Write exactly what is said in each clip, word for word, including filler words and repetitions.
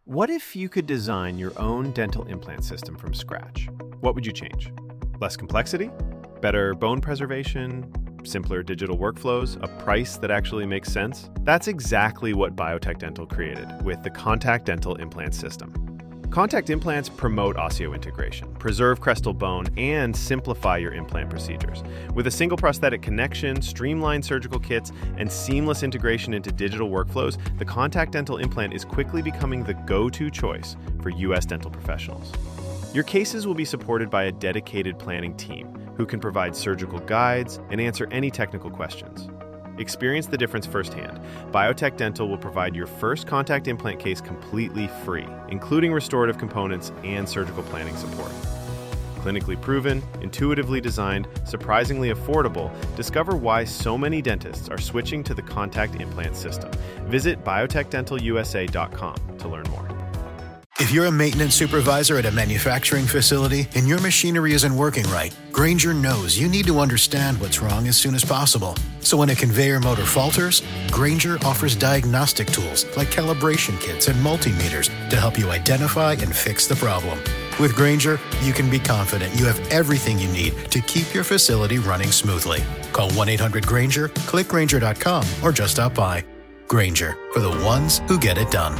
What if you could design your own dental implant system from scratch? What would you change? Less complexity? Better bone preservation? Simpler digital workflows? A price that actually makes sense? That's exactly what Biotech Dental created with the Contact Dental Implant System. Contact implants promote osseointegration, preserve crestal bone, and simplify your implant procedures. With a single prosthetic connection, streamlined surgical kits, and seamless integration into digital workflows, the Contact Dental Implant is quickly becoming the go-to choice for U S dental professionals. Your cases will be supported by a dedicated planning team who can provide surgical guides and answer any technical questions. Experience the difference firsthand. Biotech Dental will provide your first contact implant case completely free, including restorative components and surgical planning support. Clinically proven, intuitively designed, surprisingly affordable, discover why so many dentists are switching to the contact implant system. Visit biotech dental u s a dot com to learn more. If you're a maintenance supervisor at a manufacturing facility and your machinery isn't working right, Grainger knows you need to understand what's wrong as soon as possible. So when a conveyor motor falters, Grainger offers diagnostic tools like calibration kits and multimeters to help you identify and fix the problem. With Grainger, you can be confident you have everything you need to keep your facility running smoothly. Call one eight hundred Grainger, click Grainger dot com, or just stop by. Grainger, for the ones who get it done.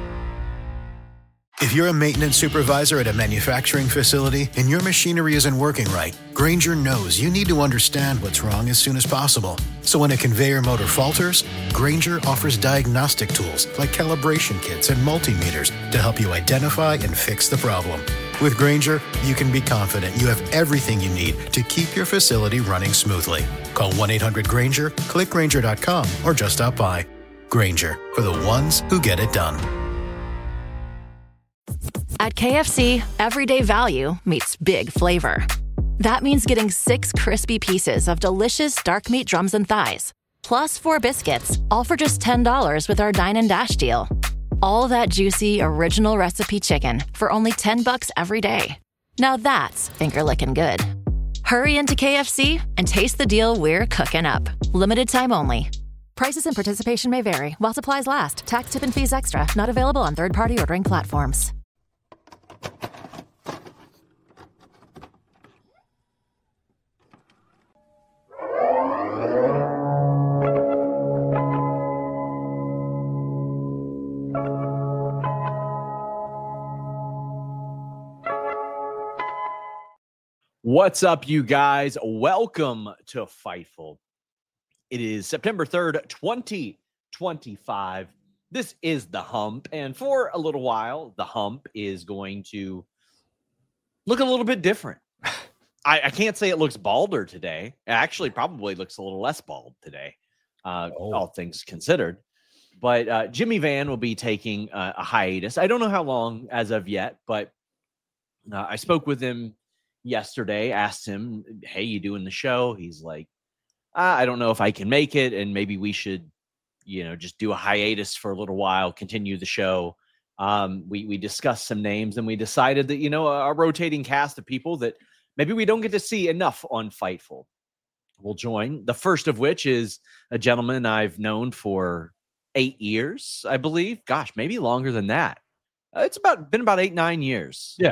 If you're a maintenance supervisor at a manufacturing facility and your machinery isn't working right, Grainger knows you need to understand what's wrong as soon as possible. So when a conveyor motor falters, Grainger offers diagnostic tools like calibration kits and multimeters to help you identify and fix the problem. With Grainger, you can be confident you have everything you need to keep your facility running smoothly. Call one eight hundred Grainger, click Grainger dot com, or just stop by. Grainger, for the ones who get it done. At K F C, everyday value meets big flavor. That means getting six crispy pieces of delicious dark meat drums and thighs, plus four biscuits, all for just ten dollars with our Dine and Dash deal. All that juicy, original recipe chicken for only ten bucks every day. Now that's finger-licking good. Hurry into K F C and taste the deal we're cooking up. Limited time only. Prices and participation may vary while supplies last. Tax, tip, and fees extra. Not available on third-party ordering platforms. What's up, you guys? Welcome to Fightful. It is September third, twenty twenty-five. This is The Hump, and for a little while, The Hump is going to look a little bit different. I, I can't say it looks balder today. It actually probably looks a little less bald today, uh, oh. all things considered. But uh, Jimmy Van will be taking uh, a hiatus. I don't know how long as of yet, but uh, I spoke with him yesterday, asked him, hey, you doing the show? He's like, I don't know if I can make it, and maybe we should, you know, just do a hiatus for a little while, continue the show. Um, we we discussed some names, and we decided that, you know, a, a rotating cast of people that maybe we don't get to see enough on Fightful will join. The first of which is a gentleman I've known for eight years, I believe. Gosh, maybe longer than that. Uh, it's about been about eight, nine years. Yeah.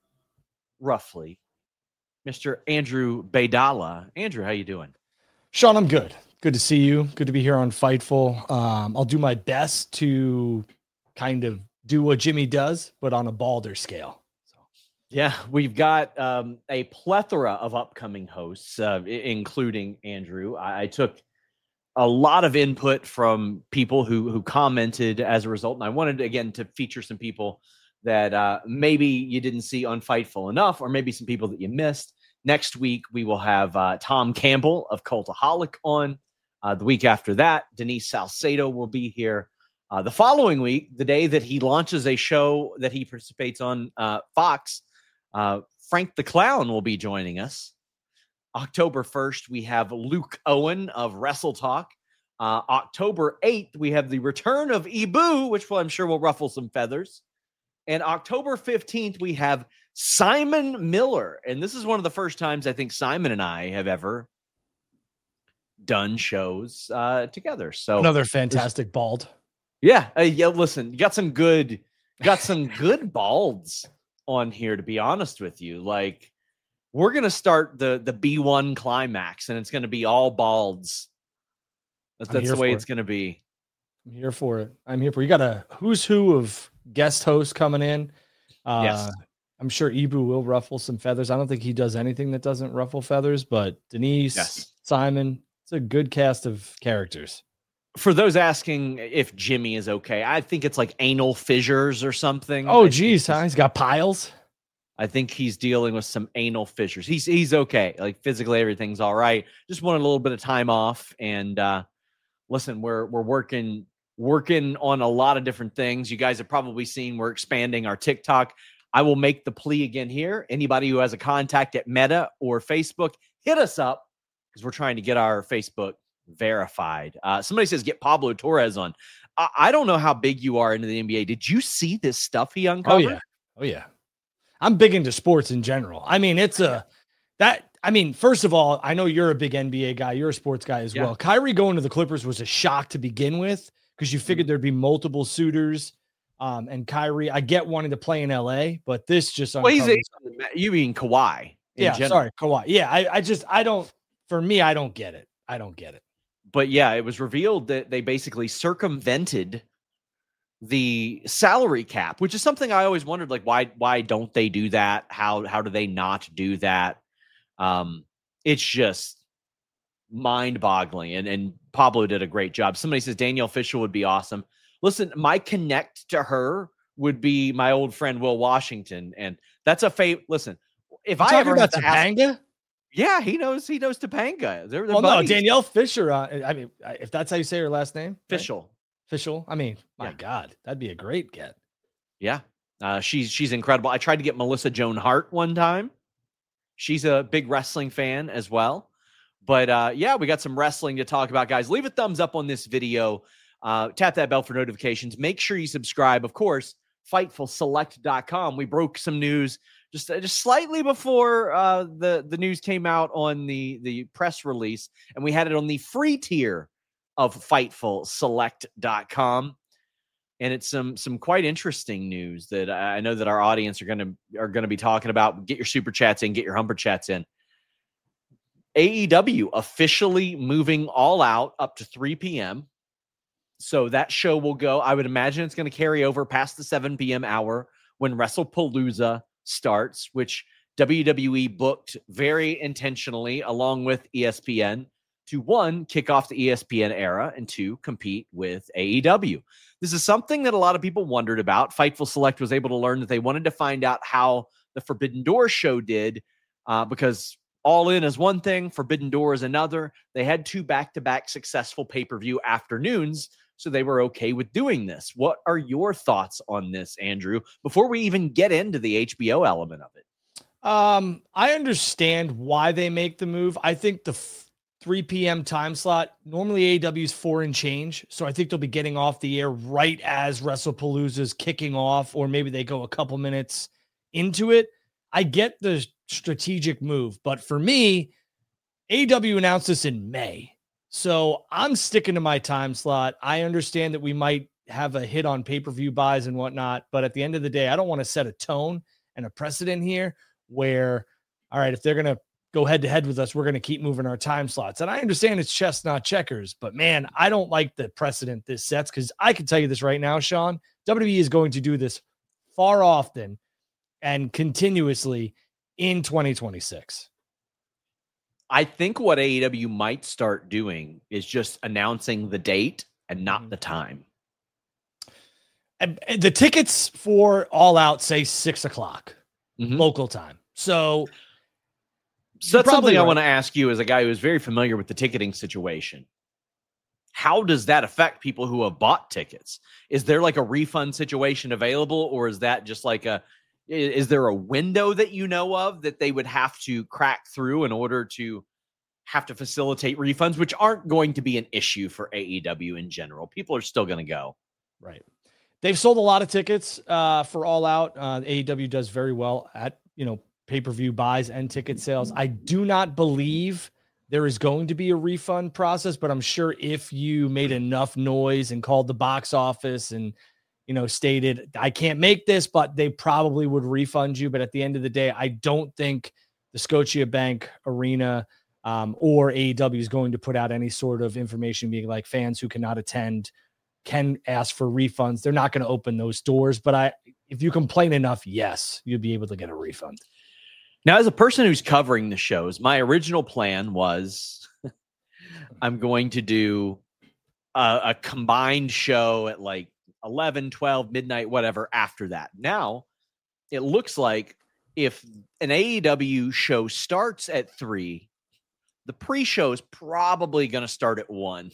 Roughly. Mister Andrew Baydala. Andrew, how you doing? Sean, I'm good. Good to see you. Good to be here on Fightful. Um, I'll do my best to kind of do what Jimmy does, but on a balder scale. So, yeah, we've got um, a plethora of upcoming hosts, uh, I- including Andrew. I-, I took a lot of input from people who who commented as a result, and I wanted again to feature some people that uh, maybe you didn't see on Fightful enough, or maybe some people that you missed. Next week, we will have uh, Tom Campbell of Cultaholic on. Uh, the week after that, Denise Salcedo will be here. Uh, the following week, the day that he launches a show that he participates on uh, Fox, uh, Frank the Clown will be joining us. October first, we have Luke Owen of Wrestle Talk. Uh, October eighth, we have the return of Ibu, which will, I'm sure will ruffle some feathers. And October fifteenth, we have Simon Miller. And this is one of the first times I think Simon and I have ever done shows uh, together. So another fantastic bald. Yeah. Uh, yeah. Listen, you got some good got some good balds on here, to be honest with you. Like, we're going to start the, the B one climax, and it's going to be all balds. That's, that's the way it's going to be. I'm here for it. I'm here for it. You got a who's who of guest hosts coming in. Uh, yes. I'm sure Ibu will ruffle some feathers. I don't think he does anything that doesn't ruffle feathers, but Denise, yes. Simon, it's a good cast of characters. For those asking if Jimmy is okay, I think it's like anal fissures or something. Oh, geez, huh? He's got piles. I think he's dealing with some anal fissures. He's he's okay. Like, physically, everything's all right. Just wanted a little bit of time off. And uh, listen, we're we're working working on a lot of different things. You guys have probably seen we're expanding our TikTok. I will make the plea again here. Anybody who has a contact at Meta or Facebook, hit us up, because we're trying to get our Facebook verified. Uh, somebody says, get Pablo Torres on. I, I don't know how big you are into the N B A. Did you see this stuff he uncovered? Oh, yeah. Oh, yeah. I'm big into sports in general. I mean, it's a that. I mean, first of all, I know you're a big N B A guy. You're a sports guy as yeah. well. Kyrie going to the Clippers was a shock to begin with, because you figured there'd be multiple suitors. Um, and Kyrie, I get wanting to play in L A, but this just well, he's a, you mean Kawhi? Yeah, general. sorry, Kawhi. Yeah, I, I just I don't. For me, I don't get it. I don't get it. But yeah, it was revealed that they basically circumvented the salary cap, which is something I always wondered, like, why why don't they do that? How how do they not do that? Um, it's just mind-boggling. And and Pablo did a great job. Somebody says Danielle Fishel would be awesome. Listen, my connect to her would be my old friend Will Washington, and that's a fate. Lishon, if You're I ever about Topanga, ask, yeah, he knows he knows Topanga. They're, they're well, buddies. No, Danielle Fisher. Uh, I mean, if that's how you say her last name, Fishel. Right? Fishel. I mean, my yeah. God, that'd be a great get. Yeah, uh, she's she's incredible. I tried to get Melissa Joan Hart one time. She's a big wrestling fan as well. But uh, yeah, we got some wrestling to talk about, guys. Leave a thumbs up on this video. Uh, tap that bell for notifications. Make sure you subscribe. Of course, Fightful Select dot com. We broke some news just, uh, just slightly before uh, the, the news came out on the, the press release, and we had it on the free tier of Fightful Select dot com. And it's some some quite interesting news that I know that our audience are gonna are gonna be talking about. Get your super chats in, get your humper chats in. A E W officially moving All Out up to three p.m. So that show will go. I would imagine it's going to carry over past the seven p.m. hour when WrestlePalooza starts, which W W E booked very intentionally along with E S P N to, one, kick off the E S P N era, and two, compete with A E W. This is something that a lot of people wondered about. Fightful Select was able to learn that they wanted to find out how the Forbidden Door show did, uh, because All In is one thing, Forbidden Door is another. They had two back-to-back successful pay-per-view afternoons, so they were okay with doing this. What are your thoughts on this, Andrew, before we even get into the H B O element of it? Um, I understand why they make the move. I think the f- three p.m. time slot, normally A E W is four and change, so I think they'll be getting off the air right as WrestlePalooza is kicking off, or maybe they go a couple minutes into it. I get the strategic move, but for me, A E W announced this in May. So I'm sticking to my time slot. I understand that we might have a hit on pay-per-view buys and whatnot, but at the end of the day, I don't want to set a tone and a precedent here where, all right, if they're going to go head to head with us, we're going to keep moving our time slots. And I understand it's chess, not checkers, but man, I don't like the precedent this sets, because I can tell you this right now, Sean, W W E is going to do this far often and continuously in twenty twenty-six. I think what A E W might start doing is just announcing the date and not the time. And the tickets for All Out say six o'clock mm-hmm. local time. So, so that's something right. I want to ask you as a guy who is very familiar with the ticketing situation. How does that affect people who have bought tickets? Is there like a refund situation available, or is that just like a, is there a window that you know of that they would have to crack through in order to have to facilitate refunds, which aren't going to be an issue for A E W in general? People are still going to go. Right. They've sold a lot of tickets uh, for All Out. Uh, A E W does very well at, you know, pay-per-view buys and ticket sales. I do not believe there is going to be a refund process, but I'm sure if you made enough noise and called the box office and, you know, stated, I can't make this, but they probably would refund you. But at the end of the day, I don't think the Scotiabank Arena um, or A E W is going to put out any sort of information being like fans who cannot attend can ask for refunds. They're not going to open those doors. But I, if you complain enough, yes, you'll be able to get a refund. Now, as a person who's covering the shows, my original plan was I'm going to do a, a combined show at like eleven, twelve, midnight, whatever after that. Now, it looks like if an A E W show starts at three, the pre-show is probably going to start at one.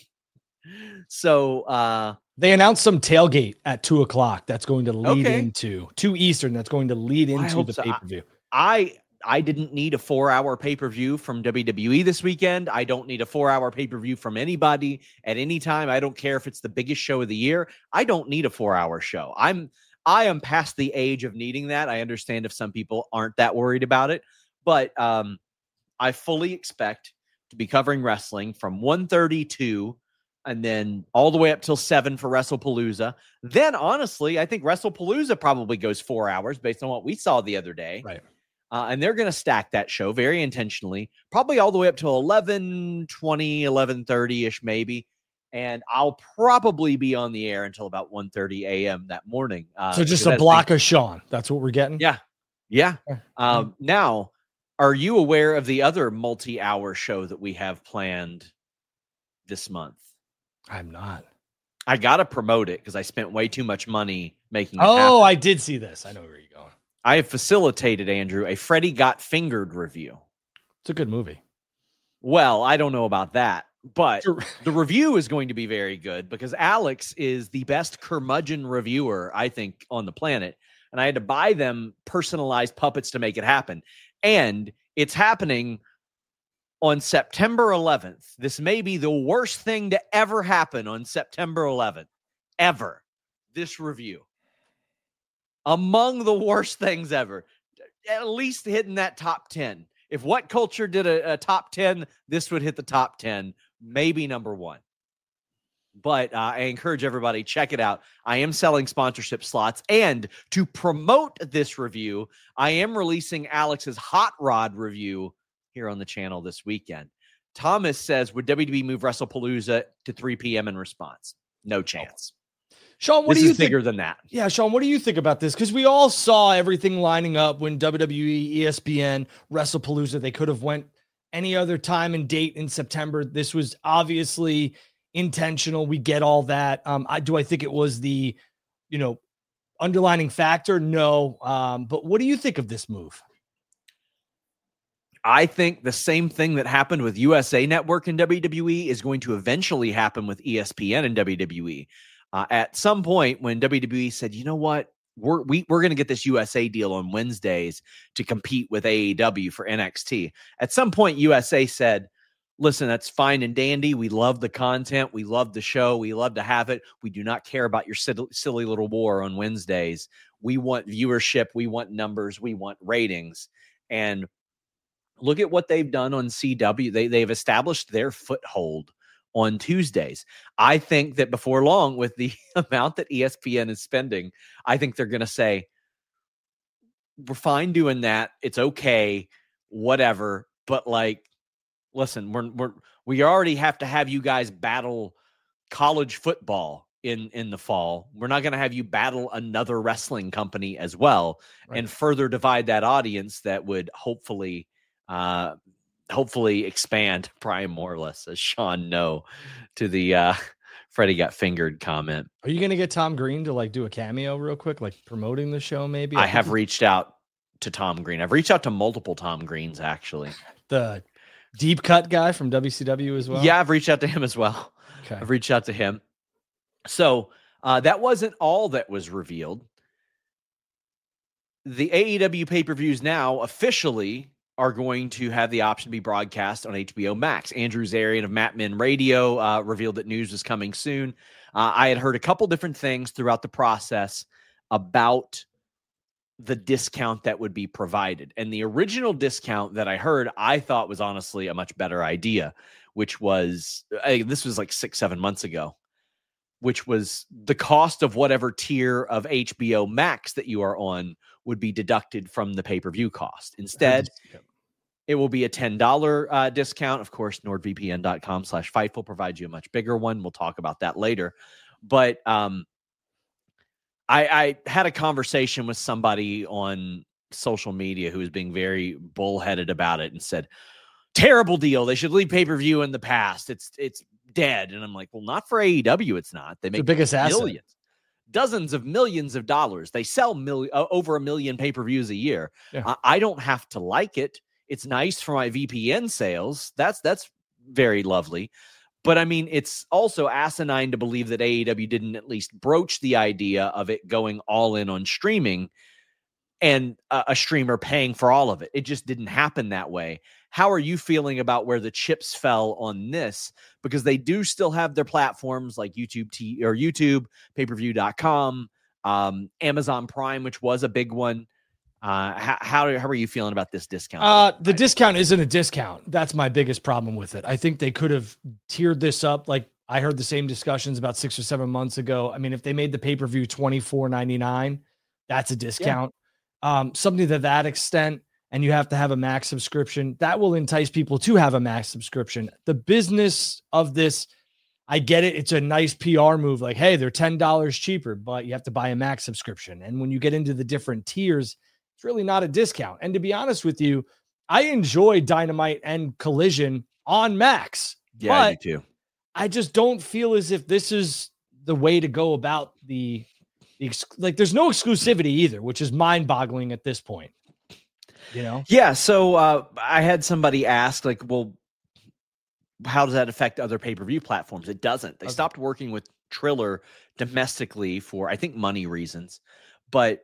So uh, they announced some tailgate at two o'clock. That's going to lead okay. into two Eastern. That's going to lead into the so. pay-per-view. I I didn't need a four-hour pay-per-view from W W E this weekend. I don't need a four-hour pay-per-view from anybody at any time. I don't care if it's the biggest show of the year. I don't need a four-hour show. I'm I am past the age of needing that. I understand if some people aren't that worried about it, but um, I fully expect to be covering wrestling from one thirty-two and then all the way up till seven for WrestlePalooza. Then, honestly, I think WrestlePalooza probably goes four hours based on what we saw the other day. Right. Uh, and they're going to stack that show very intentionally, probably all the way up to eleven twenty, eleven thirty-ish maybe. And I'll probably be on the air until about one thirty a.m. that morning. Uh, so just a block the, of Sean. That's what we're getting? Yeah. Yeah. Um, now, are you aware of the other multi-hour show that we have planned this month? I'm not. I got to promote it because I spent way too much money making it Oh, happen. I did see this. I know where you're going. I have facilitated, Andrew, a Freddy Got Fingered review. It's a good movie. Well, I don't know about that, but the review is going to be very good because Alex is the best curmudgeon reviewer, I think, on the planet. And I had to buy them personalized puppets to make it happen. And it's happening on September eleventh. This may be the worst thing to ever happen on September eleventh. Ever. This review. Among the worst things ever. At least hitting that top ten. If What Culture did a, a top ten, this would hit the top ten. Maybe number one. But uh, I encourage everybody, check it out. I am selling sponsorship slots. And to promote this review, I am releasing Alex's Hot Rod review here on the channel this weekend. Thomas says, would W W E move WrestlePalooza to three p.m. in response? No chance. Sean, what this do you is think? Bigger than that. Yeah, Sean, what do you think about this? Because we all saw everything lining up when W W E, E S P N, WrestlePalooza. They could have went any other time and date in September. This was obviously intentional. We get all that. Um, I do. I think it was the, you know, underlining factor. No. Um, but what do you think of this move? I think the same thing that happened with U S A Network and W W E is going to eventually happen with E S P N and W W E. Uh, at some point when W W E said, you know what, we're, we, we're going to get this U S A deal on Wednesdays to compete with A E W for N X T. At some point, U S A said, listen, that's fine and dandy. We love the content. We love the show. We love to have it. We do not care about your silly, silly little war on Wednesdays. We want viewership. We want numbers. We want ratings. And look at what they've done on C W. They, they've established their foothold on Tuesdays. I think that before long, with the amount that E S P N is spending, I think they're going to say, we're fine doing that. It's okay, whatever. But like, listen, we're, we're, we already have to have you guys battle college football in, in the fall. We're not going to have you battle another wrestling company as well, right, and further divide that audience that would hopefully, uh, hopefully expand Prime more or less, says Sean no to the uh, Freddie Got Fingered comment. Are you going to get Tom Green to like do a cameo real quick, like promoting the show maybe? I, I have reached out to Tom Green. I've reached out to multiple Tom Greens, actually. The deep cut guy from W C W as well? Yeah, I've reached out to him as well. Okay. I've reached out to him. So uh, that wasn't all that was revealed. The A E W pay-per-views now officially are going to have the option to be broadcast on H B O Max. Andrew Zarian of Matt Men Radio uh, revealed that news was coming soon. Uh, I had heard a couple different things throughout the process about the discount that would be provided. And the original discount that I heard, I thought was honestly a much better idea, which was, uh, this was like six, seven months ago. which was the cost of whatever tier of H B O Max that you are on would be deducted from the pay-per-view cost. Instead, Yep. it will be a ten dollars uh, discount. Of course, nordvpn.com slash Fightful provides you a much bigger one. We'll talk about that later. But um, I, I had a conversation with somebody on social media who was being very bullheaded about it and said, terrible deal. They should leave pay-per-view in the past. It's it's dead. And I'm like, well, not for A E W. It's not. They make the biggest millions, asset. dozens of millions of dollars. They sell mil- uh, over a million pay-per-views a year. Yeah. I, I don't have to like it. It's nice for my V P N sales. That's that's very lovely. But I mean, it's also asinine to believe that A E W didn't at least broach the idea of it going all in on streaming and a, a streamer paying for all of it. It just didn't happen that way. How are you feeling about where the chips fell on this? Because they do still have their platforms like YouTube T or YouTube, pay per view dot com, um, Amazon Prime, which was a big one. Uh, how, how, how are you feeling about this discount? Uh, the discount isn't a discount. That's my biggest problem with it. I think they could have tiered this up. Like I heard the same discussions about six or seven months ago. I mean, if they made the pay-per-view twenty-four ninety-nine, that's a discount. Yeah. Um, something to that extent, and you have to have a Max subscription. That will entice people to have a Max subscription. The business of this, I get it. It's a nice P R move. Like, hey, they're ten dollars cheaper, but you have to buy a Max subscription. And when you get into the different tiers, it's really not a discount. And to be honest with you, I enjoy Dynamite and Collision on Max. Yeah, but I do too. I just don't feel as if this is the way to go about the, the ex- like there's no exclusivity either, which is mind boggling at this point. You know? Yeah. So uh, I had somebody ask like, well, how does that affect other pay-per-view platforms? It doesn't. They Okay. stopped working with Triller domestically for, I think, money reasons, but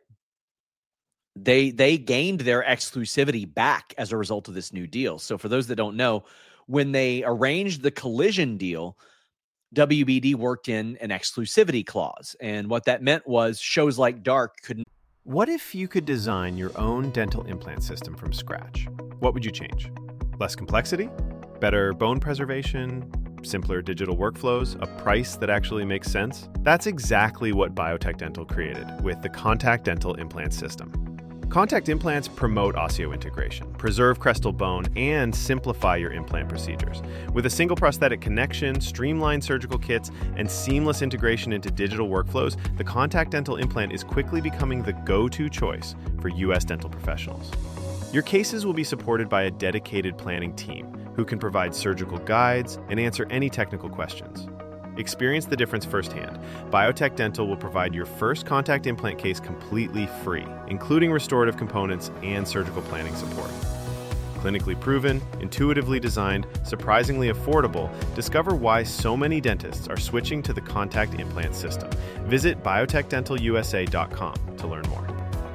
they they gained their exclusivity back as a result of this new deal. So for those that don't know, when they arranged the Collision deal, W B D worked in an exclusivity clause. And what that meant was shows like Dark couldn't. What if you could design your own dental implant system from scratch? What would you change? Less complexity? Better bone preservation? Simpler digital workflows? A price that actually makes sense? That's exactly what Biotech Dental created with the Contact Dental Implant System. Contact implants promote osseointegration, preserve crestal bone, and simplify your implant procedures. With a single prosthetic connection, streamlined surgical kits, and seamless integration into digital workflows, the Contact Dental Implant is quickly becoming the go-to choice for U S dental professionals. Your cases will be supported by a dedicated planning team who can provide surgical guides and answer any technical questions. Experience the difference firsthand. Biotech Dental will provide your first contact implant case completely free, including restorative components and surgical planning support. Clinically proven, intuitively designed, surprisingly affordable, discover why so many dentists are switching to the contact implant system. Visit biotech dental u s a dot com to learn more.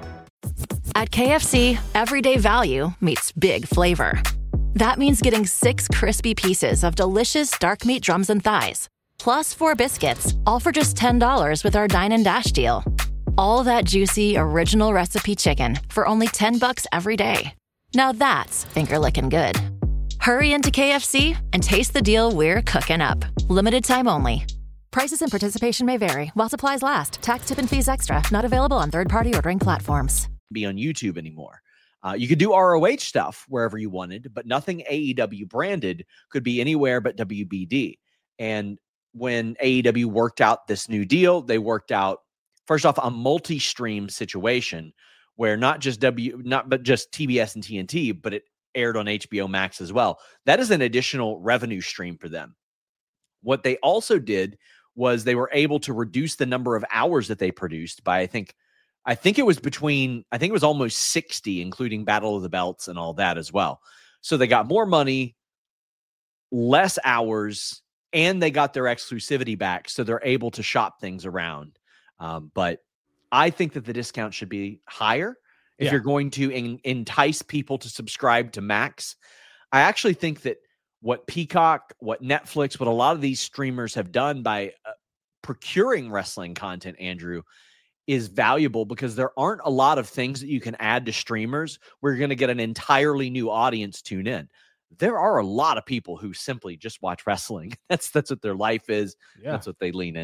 At K F C, everyday value meets big flavor. That means getting six crispy pieces of delicious dark meat drums and thighs, plus four biscuits, all for just ten dollars with our Dine and Dash deal. All that juicy, original recipe chicken for only ten bucks every day. Now that's finger-licking good. Hurry into K F C and taste the deal we're cooking up. Limited time only. Prices and participation may vary while supplies last. Tax, tip, and fees extra. Not available on third-party ordering platforms. Be on YouTube anymore. Uh, you could do R O H stuff wherever you wanted, but nothing A E W branded could be anywhere but W B D. And when A E W worked out this new deal, they worked out, first off, a multi-stream situation where not just W, not but just T B S and T N T, but it aired on H B O Max as well. That is an additional revenue stream for them. What they also did was they were able to reduce the number of hours that they produced by, I think, I think it was between, I think it was almost sixty, including Battle of the Belts and all that as well. So they got more money, less hours, and they got their exclusivity back. So they're able to shop things around. Um, but I think that the discount should be higher if Yeah. you're going to en- entice people to subscribe to Max. I actually think that what Peacock, what Netflix, what a lot of these streamers have done by uh, procuring wrestling content, Andrew, is valuable because there aren't a lot of things that you can add to streamers where you're going to get an entirely new audience tune in. There are a lot of people who simply just watch wrestling. That's that's what their life is. Yeah. That's what they lean into.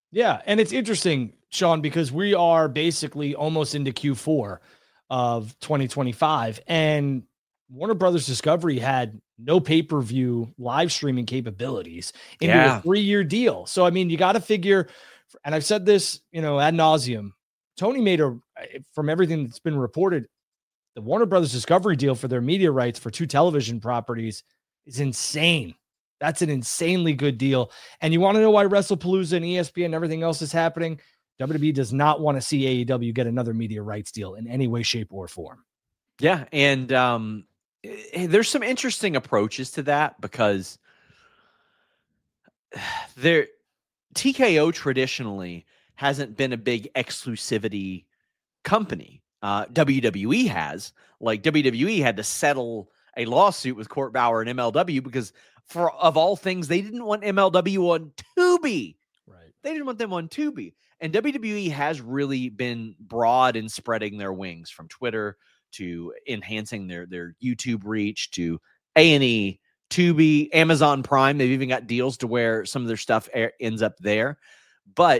Yeah, and it's interesting, Sean, because we are basically almost into Q four of twenty twenty-five, and Warner Brothers Discovery had no pay-per-view live streaming capabilities into Yeah. a three-year deal. So, I mean, you got to figure, and I've said this, you know, ad nauseum, Tony made a, from everything that's been reported, the Warner Brothers Discovery deal for their media rights for two television properties is insane. That's an insanely good deal. And you want to know why WrestlePalooza and E S P N and everything else is happening? W W E does not want to see A E W get another media rights deal in any way, shape, or form. Yeah. And um, there's some interesting approaches to that because there T K O traditionally hasn't been a big exclusivity company. Uh, W W E has. Like W W E had to settle a lawsuit with Court Bauer and M L W because for of all things, they didn't want M L W on Tubi. Right. They didn't want them on Tubi. And W W E has really been broad in spreading their wings from Twitter to enhancing their, their YouTube reach to A and E, Tubi, Amazon Prime. They've even got deals to where some of their stuff a- ends up there. But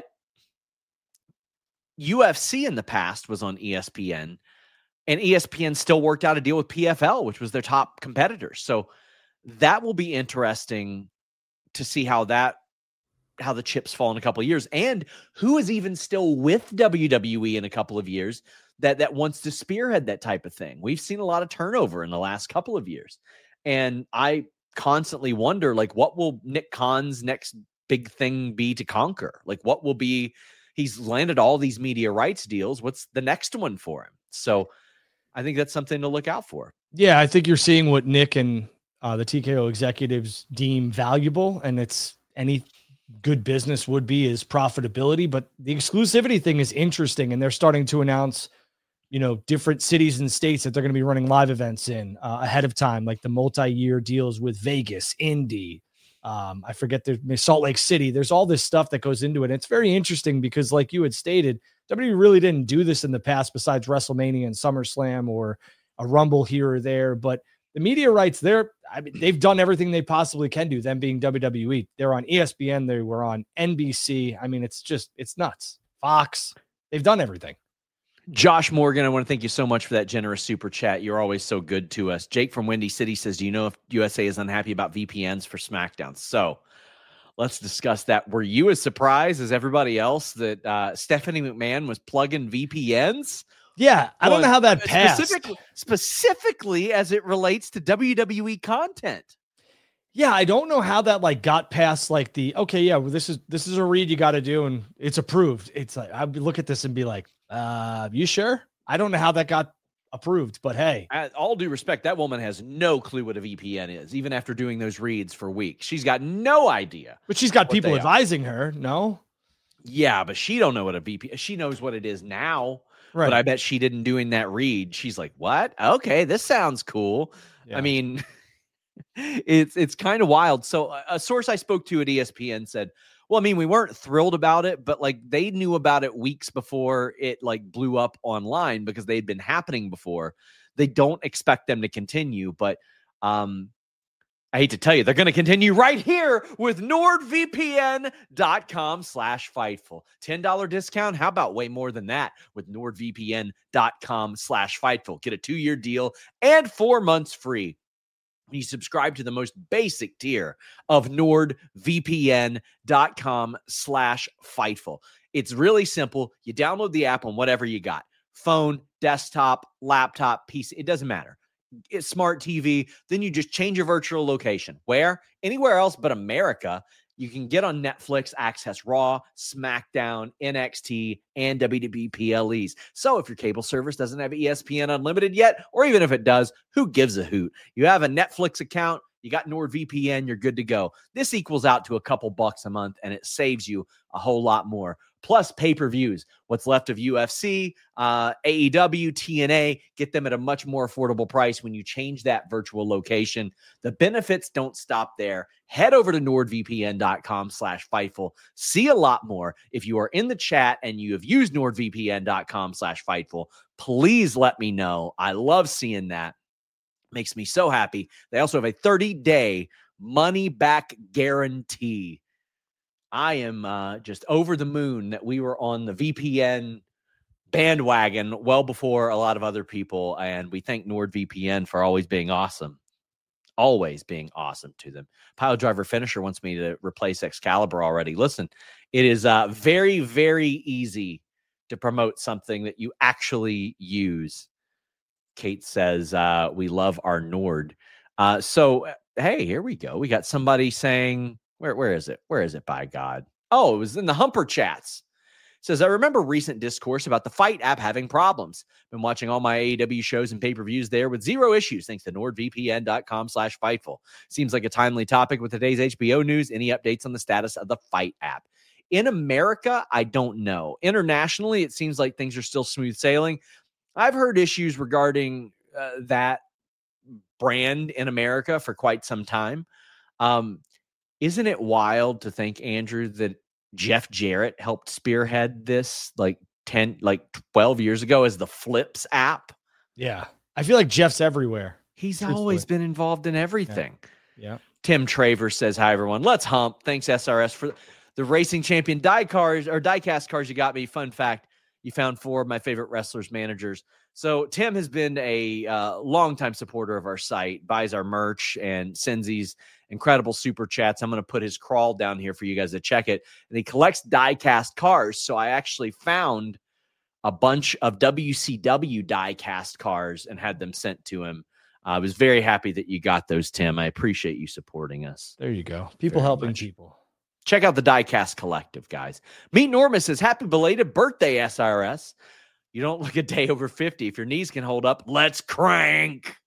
U F C in the past was on E S P N, and E S P N still worked out a deal with P F L, which was their top competitor. So that will be interesting to see how that how the chips fall in a couple of years, and who is even still with W W E in a couple of years that that wants to spearhead that type of thing. We've seen a lot of turnover in the last couple of years, and I constantly wonder, like, what will Nick Khan's next big thing be to conquer? Like, what will be? He's landed all these media rights deals. What's the next one for him? So I think that's something to look out for. Yeah, I think you're seeing what Nick and uh, the T K O executives deem valuable, and it's any good business would be is profitability. But the exclusivity thing is interesting, and they're starting to announce, you know, different cities and states that they're going to be running live events in uh, ahead of time, like the multi-year deals with Vegas, Indy. Um, I forget there's Salt Lake City. There's all this stuff that goes into it. And it's very interesting because, like you had stated, W W E really didn't do this in the past besides WrestleMania and SummerSlam or a Rumble here or there. But the media rights, they're, I mean, they've done everything they possibly can do, them being W W E. They're on E S P N. They were on N B C. I mean, it's just, it's nuts. Fox, they've done everything. Josh Morgan, I want to thank you so much for that generous super chat. You're always so good to us. Jake from Windy City says, do you know if U S A is unhappy about V P Ns for SmackDown? So let's discuss that. Were you as surprised as everybody else that uh, Stephanie McMahon was plugging V P Ns? Yeah, I don't know how that passed. Specifically, specifically as it relates to W W E content. Yeah, I don't know how that like got past like the, okay, yeah, well, this is this is a read you got to do and it's approved. It's like I would look at this and be like, uh, you sure? I don't know how that got approved, but hey. At all due respect, that woman has no clue what a V P N is, even after doing those reads for weeks. She's got no idea. But she's got people advising her, no? Yeah, but she don't know what a V P N, she knows what it is now. Right. But I bet she didn't doing that read. She's like, what? Okay, this sounds cool. Yeah. I mean, it's it's kind of wild. So a source I spoke to at E S P N said, well, I mean, we weren't thrilled about it, but like they knew about it weeks before it like blew up online because they'd been happening before. They don't expect them to continue, but um, I hate to tell you, they're going to continue right here with NordVPN.com slash Fightful. ten dollars discount. How about way more than that with NordVPN.com slash Fightful? Get a two-year deal and four months free. You subscribe to the most basic tier of NordVPN.com slash Fightful. It's really simple. You download the app on whatever you got. Phone, desktop, laptop, P C. It doesn't matter. It's smart T V. Then you just change your virtual location. Where? Anywhere else but America. You can get on Netflix, access Raw, SmackDown, N X T, and W W E P L Es. So if your cable service doesn't have E S P N Unlimited yet, or even if it does, who gives a hoot? You have a Netflix account, you got NordVPN, you're good to go. This equals out to a couple bucks a month, and it saves you a whole lot more. Plus pay-per-views, what's left of U F C, uh, A E W, T N A, get them at a much more affordable price when you change that virtual location. The benefits don't stop there. Head over to NordVPN.com slash Fightful. See a lot more. If you are in the chat and you have used NordVPN.com slash Fightful, please let me know. I love seeing that. Makes me so happy. They also have a thirty-day money-back guarantee. I am uh, just over the moon that we were on the V P N bandwagon well before a lot of other people. And we thank NordVPN for always being awesome. Always being awesome to them. Pile Driver Finisher wants me to replace Excalibur already. Listen, it is uh, very, very easy to promote something that you actually use. Kate says, uh, we love our Nord. Uh, so, hey, here we go. We got somebody saying, where, where is it? Where is it, by God? Oh, it was in the Humper chats. Says, I remember recent discourse about the Fight app having problems. Been watching all my A E W shows and pay-per-views there with zero issues thanks to nordvpn.com slash Fightful. Seems like a timely topic with today's H B O news. Any updates on the status of the Fight app? In America, I don't know. Internationally, it seems like things are still smooth sailing. I've heard issues regarding uh, that brand in America for quite some time. Um, isn't it wild to think, Andrew, that Jeff Jarrett helped spearhead this like ten, like twelve years ago as the Flips app? Yeah. I feel like Jeff's everywhere. He's Truthfully. always been involved in everything. Yeah. yeah. Tim Travers says, hi, everyone. Let's hump. Thanks, S R S, for the Racing Champion die cars or diecast cars you got me. Fun fact, you found four of my favorite wrestlers managers. So Tim has been a uh, longtime supporter of our site, buys our merch, and sends these incredible super chats. I'm going to put his crawl down here for you guys to check it. And he collects die-cast cars. So I actually found a bunch of W C W die-cast cars and had them sent to him. Uh, I was very happy that you got those, Tim. I appreciate you supporting us. There you go. People Very helping much. people. Check out the Diecast Collective, guys. Meet Norma says, happy belated birthday, S R S. You don't look a day over fifty. If your knees can hold up, let's crank.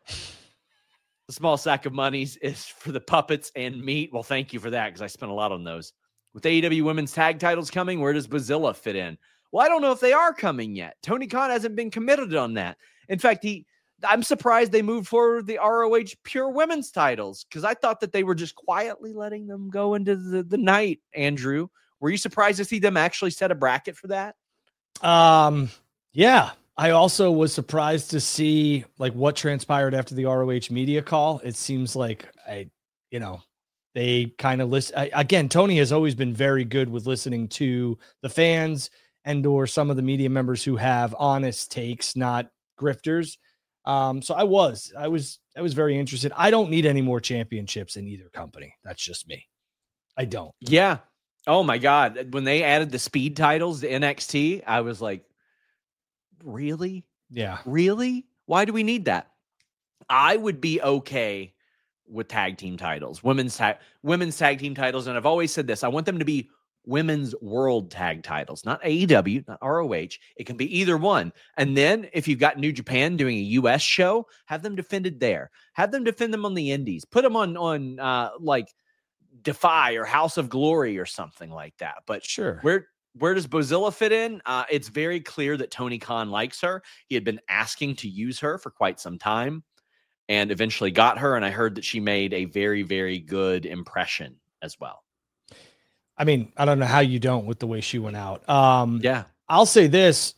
The small sack of monies is for the puppets and meat. Well, thank you for that, because I spent a lot on those. With A E W women's tag titles coming, where does Bazilla fit in? Well, I don't know if they are coming yet. Tony Khan hasn't been committed on that. In fact, he I'm surprised they moved forward the R O H pure women's titles, because I thought that they were just quietly letting them go into the, the night, Andrew. Were you surprised to see them actually set a bracket for that? Um, yeah. I also was surprised to see like what transpired after the R O H media call. It seems like I, you know, they kind of listen. I, again, Tony has always been very good with listening to the fans and or some of the media members who have honest takes, not grifters. Um, so I was, I was, I was very interested. I don't need any more championships in either company. That's just me. I don't. Yeah. Oh my God. When they added the speed titles to N X T, I was like, really? Yeah. Really? Why do we need that? I would be okay with tag team titles, women's tag, women's tag team titles. And I've always said this, I want them to be women's world tag titles, not A E W, not R O H. It can be either one. And then if you've got New Japan doing a U S show, have them defended there. Have them defend them on the indies. Put them on, on uh, like Defy or House of Glory or something like that. But sure. Where, where does Bozilla fit in? Uh, it's very clear that Tony Khan likes her. He had been asking to use her for quite some time and eventually got her. And I heard that she made a very, very good impression as well. I mean, I don't know how you don't with the way she went out. Um, yeah. I'll say this.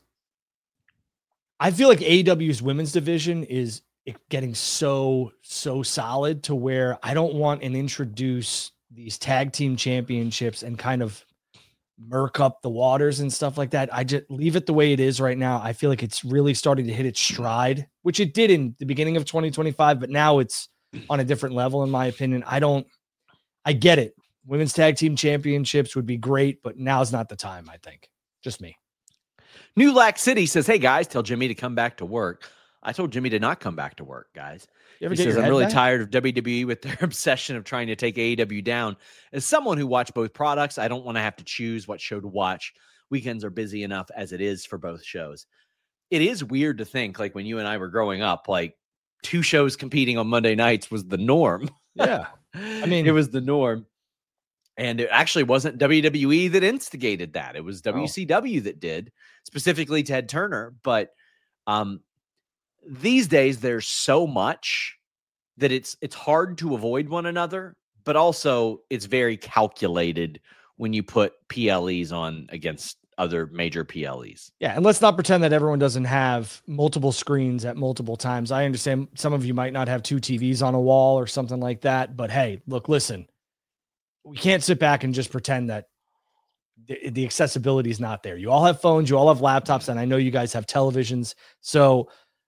I feel like A E W's women's division is getting so, so solid to where I don't want and introduce these tag team championships and kind of murk up the waters and stuff like that. I just leave it the way it is right now. I feel like it's really starting to hit its stride, which it did in the beginning of twenty twenty-five, but now it's on a different level, in my opinion. I don't, I get it. Women's tag team championships would be great, but now's not the time, I think. Just me. New Lac City says, hey, guys, tell Jimmy to come back to work. I told Jimmy to not come back to work, guys. You ever he get says, your I'm head really back? tired of W W E with their obsession of trying to take A E W down. As someone who watched both products, I don't want to have to choose what show to watch. Weekends are busy enough as it is for both shows. It is weird to think, like when you and I were growing up, like two shows competing on Monday nights was the norm. Yeah. I mean, it was the norm. And it actually wasn't W W E that instigated that. It was W C W oh. that did, specifically Ted Turner. But um, these days, there's so much that it's it's hard to avoid one another. But also, it's very calculated when you put P L Es on against other major P L Es. Yeah, and let's not pretend that everyone doesn't have multiple screens at multiple times. I understand some of you might not have two T Vs on a wall or something like that. But hey, look, listen. we can't sit back and just pretend that the, the accessibility is not there. You all have phones, you all have laptops, and I know you guys have televisions. So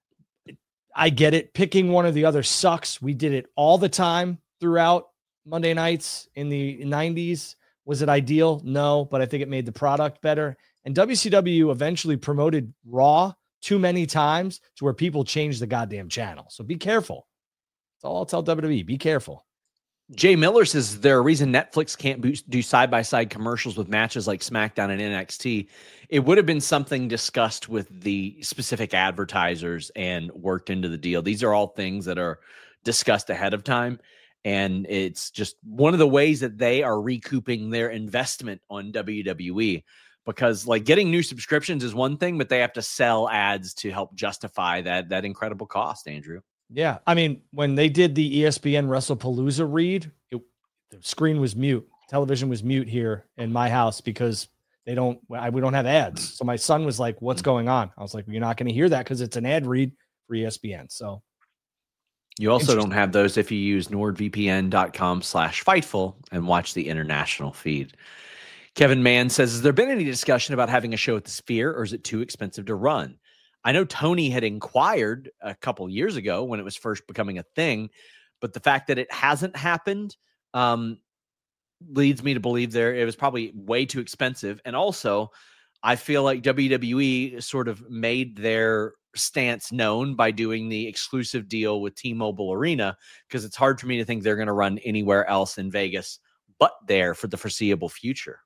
I get it. Picking one or the other sucks. We did it all the time throughout Monday nights in the nineties. Was it ideal? No, but I think it made the product better. And W C W eventually promoted Raw too many times to where people changed the goddamn channel. So be careful. That's all I'll tell W W E. Be careful. Jay Miller says, is there a reason Netflix can't do side-by-side commercials with matches like SmackDown and N X T? It would have been something discussed with the specific advertisers and worked into the deal. These are all things that are discussed ahead of time. And it's just one of the ways that they are recouping their investment on W W E, because like getting new subscriptions is one thing, but they have to sell ads to help justify that, that incredible cost, Andrew. Yeah. I mean, when they did the E S P N WrestlePalooza read, it, the screen was mute. Television was mute here in my house because they don't, I, we don't have ads. So my son was like, what's going on? I was like, you're not going to hear that because it's an ad read for E S P N. So you also don't have those if you use nordvpn.com slash Fightful and watch the international feed. Kevin Mann says, has there been any discussion about having a show at the Sphere, or is it too expensive to run? I know Tony had inquired a couple years ago when it was first becoming a thing, but the fact that it hasn't happened um, leads me to believe there it was probably way too expensive. And also, I feel like W W E sort of made their stance known by doing the exclusive deal with T-Mobile Arena, because it's hard for me to think they're going to run anywhere else in Vegas but there for the foreseeable future.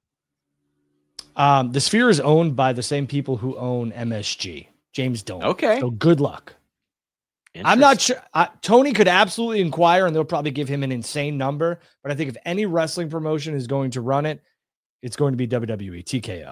Um, the Sphere is owned by the same people who own M S G. James Dolan. Okay. So good luck. I'm not sure. I, Tony could absolutely inquire, and they'll probably give him an insane number. But I think if any wrestling promotion is going to run it, it's going to be W W E, T K O.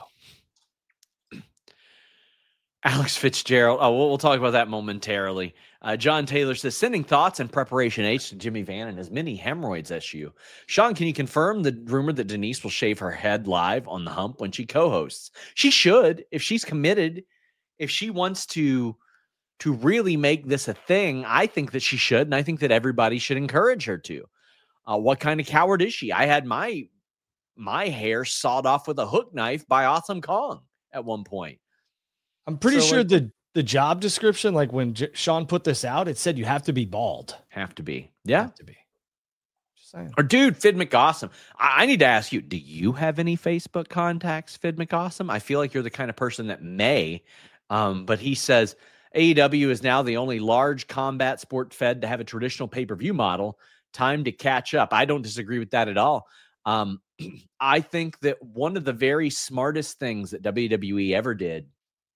Alex Fitzgerald. Oh, we'll, we'll talk about that momentarily. Uh, John Taylor says, sending thoughts and preparation H to Jimmy Van and his many hemorrhoids issue. Sean, can you confirm the rumor that Denise will shave her head live on the Hump when she co-hosts? She should, if she's committed, if she wants to, to really make this a thing. I think that she should, and I think that everybody should encourage her to. Uh, what kind of coward is she? I had my my hair sawed off with a hook knife by Awesome Kong at one point. I'm pretty so, sure like, the, the job description, like when J- Sean put this out, it said you have to be bald. Have to be. Yeah. Have to be. Just saying. Or dude, Fid McAwesome. I-, I need to ask you, do you have any Facebook contacts, Fid McAwesome? I feel like you're the kind of person that may, um, but he says A E W is now the only large combat sport fed to have a traditional pay-per-view model. Time to catch up. I don't disagree with that at all. Um, I think that one of the very smartest things that W W E ever did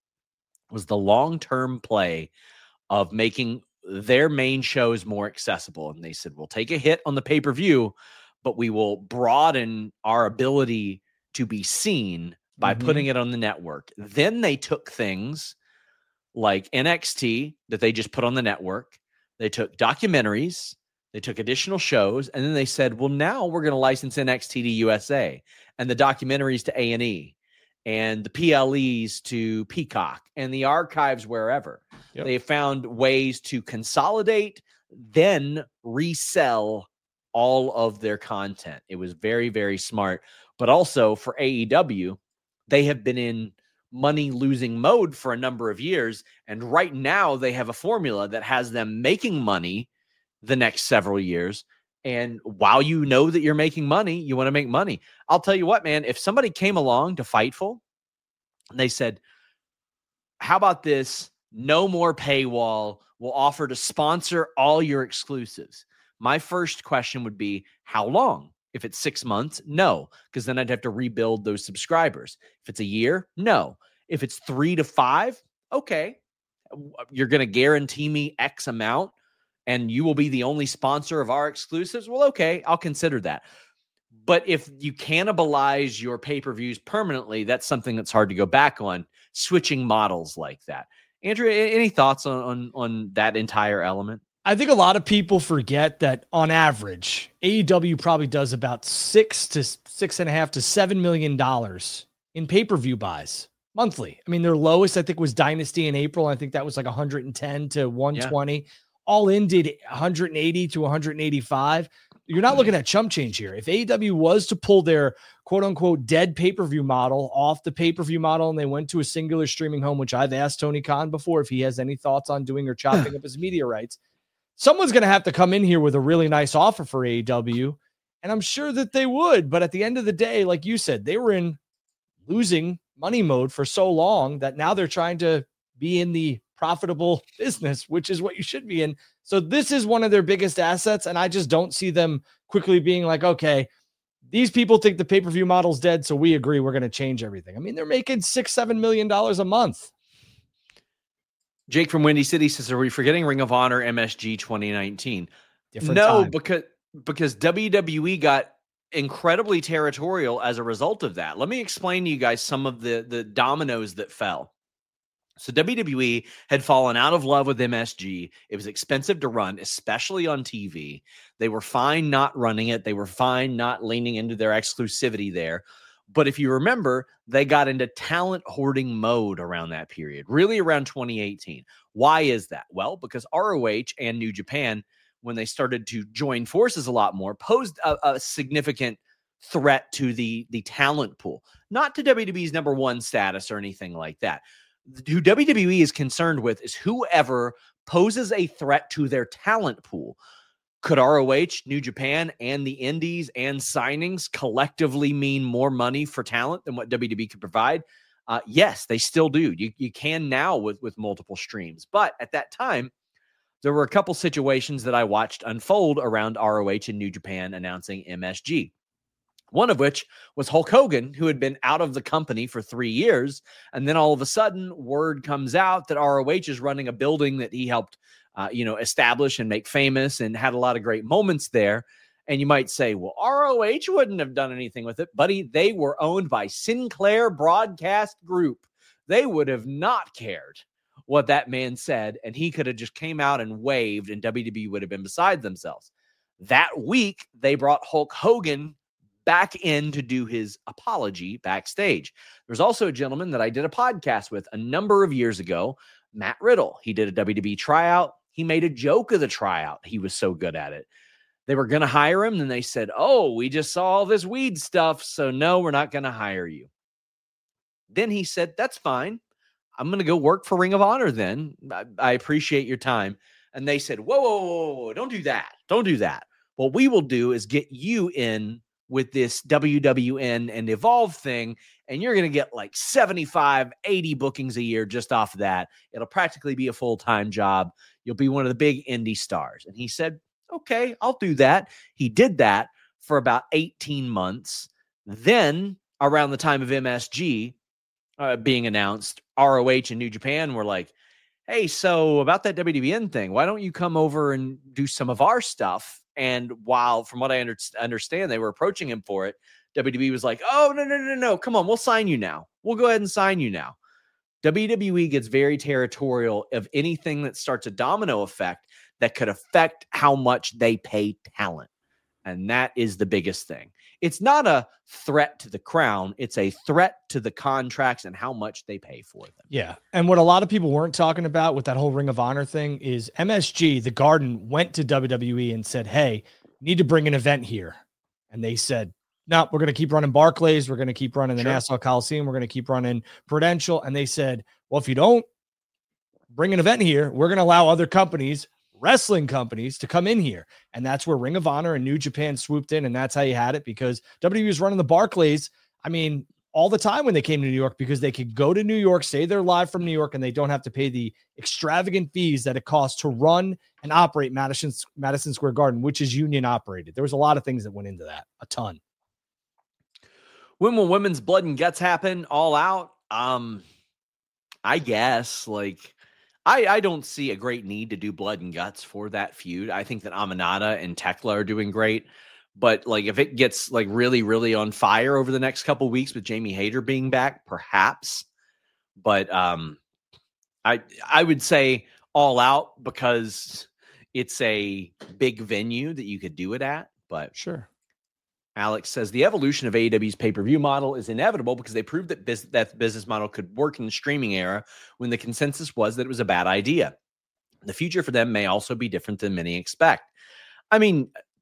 was the long-term play of making their main shows more accessible. And they said, we'll take a hit on the pay-per-view, but we will broaden our ability to be seen by mm-hmm. putting it on the network. Then they took things like N X T that they just put on the network. They took documentaries, they took additional shows, and then they said, well, now we're going to license N X T to U S A and the documentaries to A and E. And the P L Es to Peacock and the archives wherever. Yep. They found ways to consolidate, then resell all of their content. It was very, very smart. But also for A E W, they have been in money-losing mode for a number of years. And right now they have a formula that has them making money the next several years. And while you know that you're making money, you want to make money. I'll tell you what, man, if somebody came along to Fightful and they said, how about this? No more paywall. We'll offer to sponsor all your exclusives. My first question would be, how long? If it's six months, no, because then I'd have to rebuild those subscribers. If it's a year, no. If it's three to five, okay. You're going to guarantee me X amount, and you will be the only sponsor of our exclusives, well, okay, I'll consider that. But if you cannibalize your pay-per-views permanently, that's something that's hard to go back on, switching models like that. Andrew, any thoughts on, on, on that entire element? I think a lot of people forget that on average, A E W probably does about six to six and a half to seven million dollars in pay-per-view buys monthly. I mean, their lowest, I think, was Dynasty in April. I think that was like one hundred ten to one twenty. Yeah. All in did one hundred eighty to one hundred eighty-five. you're not looking at chump change here. If A E W was to pull their quote unquote dead pay-per-view model off the pay-per-view model and they went to a singular streaming home, which I've asked Tony Khan before if he has any thoughts on doing or chopping up his media rights, someone's going to have to come in here with a really nice offer for A E W. And I'm sure that they would. But at the end of the day, like you said, they were in losing money mode for so long that now they're trying to be in the profitable business, which is what you should be in. So this is one of their biggest assets. And I just don't see them quickly being like, okay, these people think the pay-per-view model's dead. So we agree we're going to change everything. I mean, they're making six, seven million dollars a month. Jake from Windy City says, are we forgetting Ring of Honor M S G twenty nineteen? Different no, time. because because W W E got incredibly territorial as a result of that. Let me explain to you guys some of the, the dominoes that fell. So W W E had fallen out of love with M S G. It was expensive to run, especially on T V. They were fine not running it. They were fine not leaning into their exclusivity there. But if you remember, they got into talent hoarding mode around that period, really around twenty eighteen. Why is that? Well, because R O H and New Japan, when they started to join forces a lot more, posed a, a significant threat to the, the talent pool, not to W W E's number one status or anything like that. Who W W E is concerned with is whoever poses a threat to their talent pool. Could R O H, New Japan, and the Indies and signings collectively mean more money for talent than what W W E could provide? Uh, yes, they still do. You, you can now with, with multiple streams. But at that time, there were a couple situations that I watched unfold around R O H and New Japan announcing M S G. One of which was Hulk Hogan, who had been out of the company for three years. And then all of a sudden, word comes out that R O H is running a building that he helped uh, you know, establish and make famous and had a lot of great moments there. And you might say, well, R O H wouldn't have done anything with it. Buddy, they were owned by Sinclair Broadcast Group. They would have not cared what that man said. And he could have just came out and waved and W W E would have been beside themselves. That week, they brought Hulk Hogan back in to do his apology backstage. There's also a gentleman that I did a podcast with a number of years ago, Matt Riddle. He did a W W E tryout. He made a joke of the tryout. He was so good at it. They were going to hire him. And they said, oh, we just saw all this weed stuff. So no, we're not going to hire you. Then he said, that's fine. I'm going to go work for Ring of Honor then. I, I appreciate your time. And they said, whoa, whoa, whoa, whoa, don't do that. Don't do that. What we will do is get you in with this W W N and Evolve thing, and you're going to get like seventy-five, eighty bookings a year just off of that. It'll practically be a full-time job. You'll be one of the big indie stars. And he said, okay, I'll do that. He did that for about eighteen months. Then around the time of M S G uh, being announced, R O H and New Japan were like, hey, so about that W W N thing, why don't you come over and do some of our stuff? And while, from what I under- understand, they were approaching him for it, W W E was like, oh, no, no, no, no, come on, we'll sign you now. We'll go ahead and sign you now. W W E gets very territorial of anything that starts a domino effect that could affect how much they pay talent. And that is the biggest thing. It's not a threat to the crown. It's a threat to the contracts and how much they pay for them. Yeah. And what a lot of people weren't talking about with that whole Ring of Honor thing is M S G, the Garden, went to W W E and said, hey, need to bring an event here. And they said, no, we're going to keep running Barclays. We're going to keep running the Sure. Nassau Coliseum. We're going to keep running Prudential. And they said, well, if you don't bring an event here, we're going to allow other companies, wrestling companies, to come in here. And that's where Ring of Honor and New Japan swooped in. And that's how you had it, because W W E was running the Barclays, I mean, all the time when they came to New York, because they could go to New York, say they're live from New York, and they don't have to pay the extravagant fees that it costs to run and operate Madison, Madison Square Garden, which is union operated. There was a lot of things that went into that, a ton. When will women's blood and guts happen? All out? Um, I guess, like, I, I don't see a great need to do blood and guts for that feud. I think that Aminata and Tekla are doing great. But, like, if it gets, like, really, really on fire over the next couple of weeks with Jamie Hayter being back, perhaps. But um, I I would say all out, because it's a big venue that you could do it at. But Sure. Alex says the evolution of A E W's pay-per-view model is inevitable because they proved that bis- that business model could work in the streaming era when the consensus was that it was a bad idea. The future for them may also be different than many expect. I mean,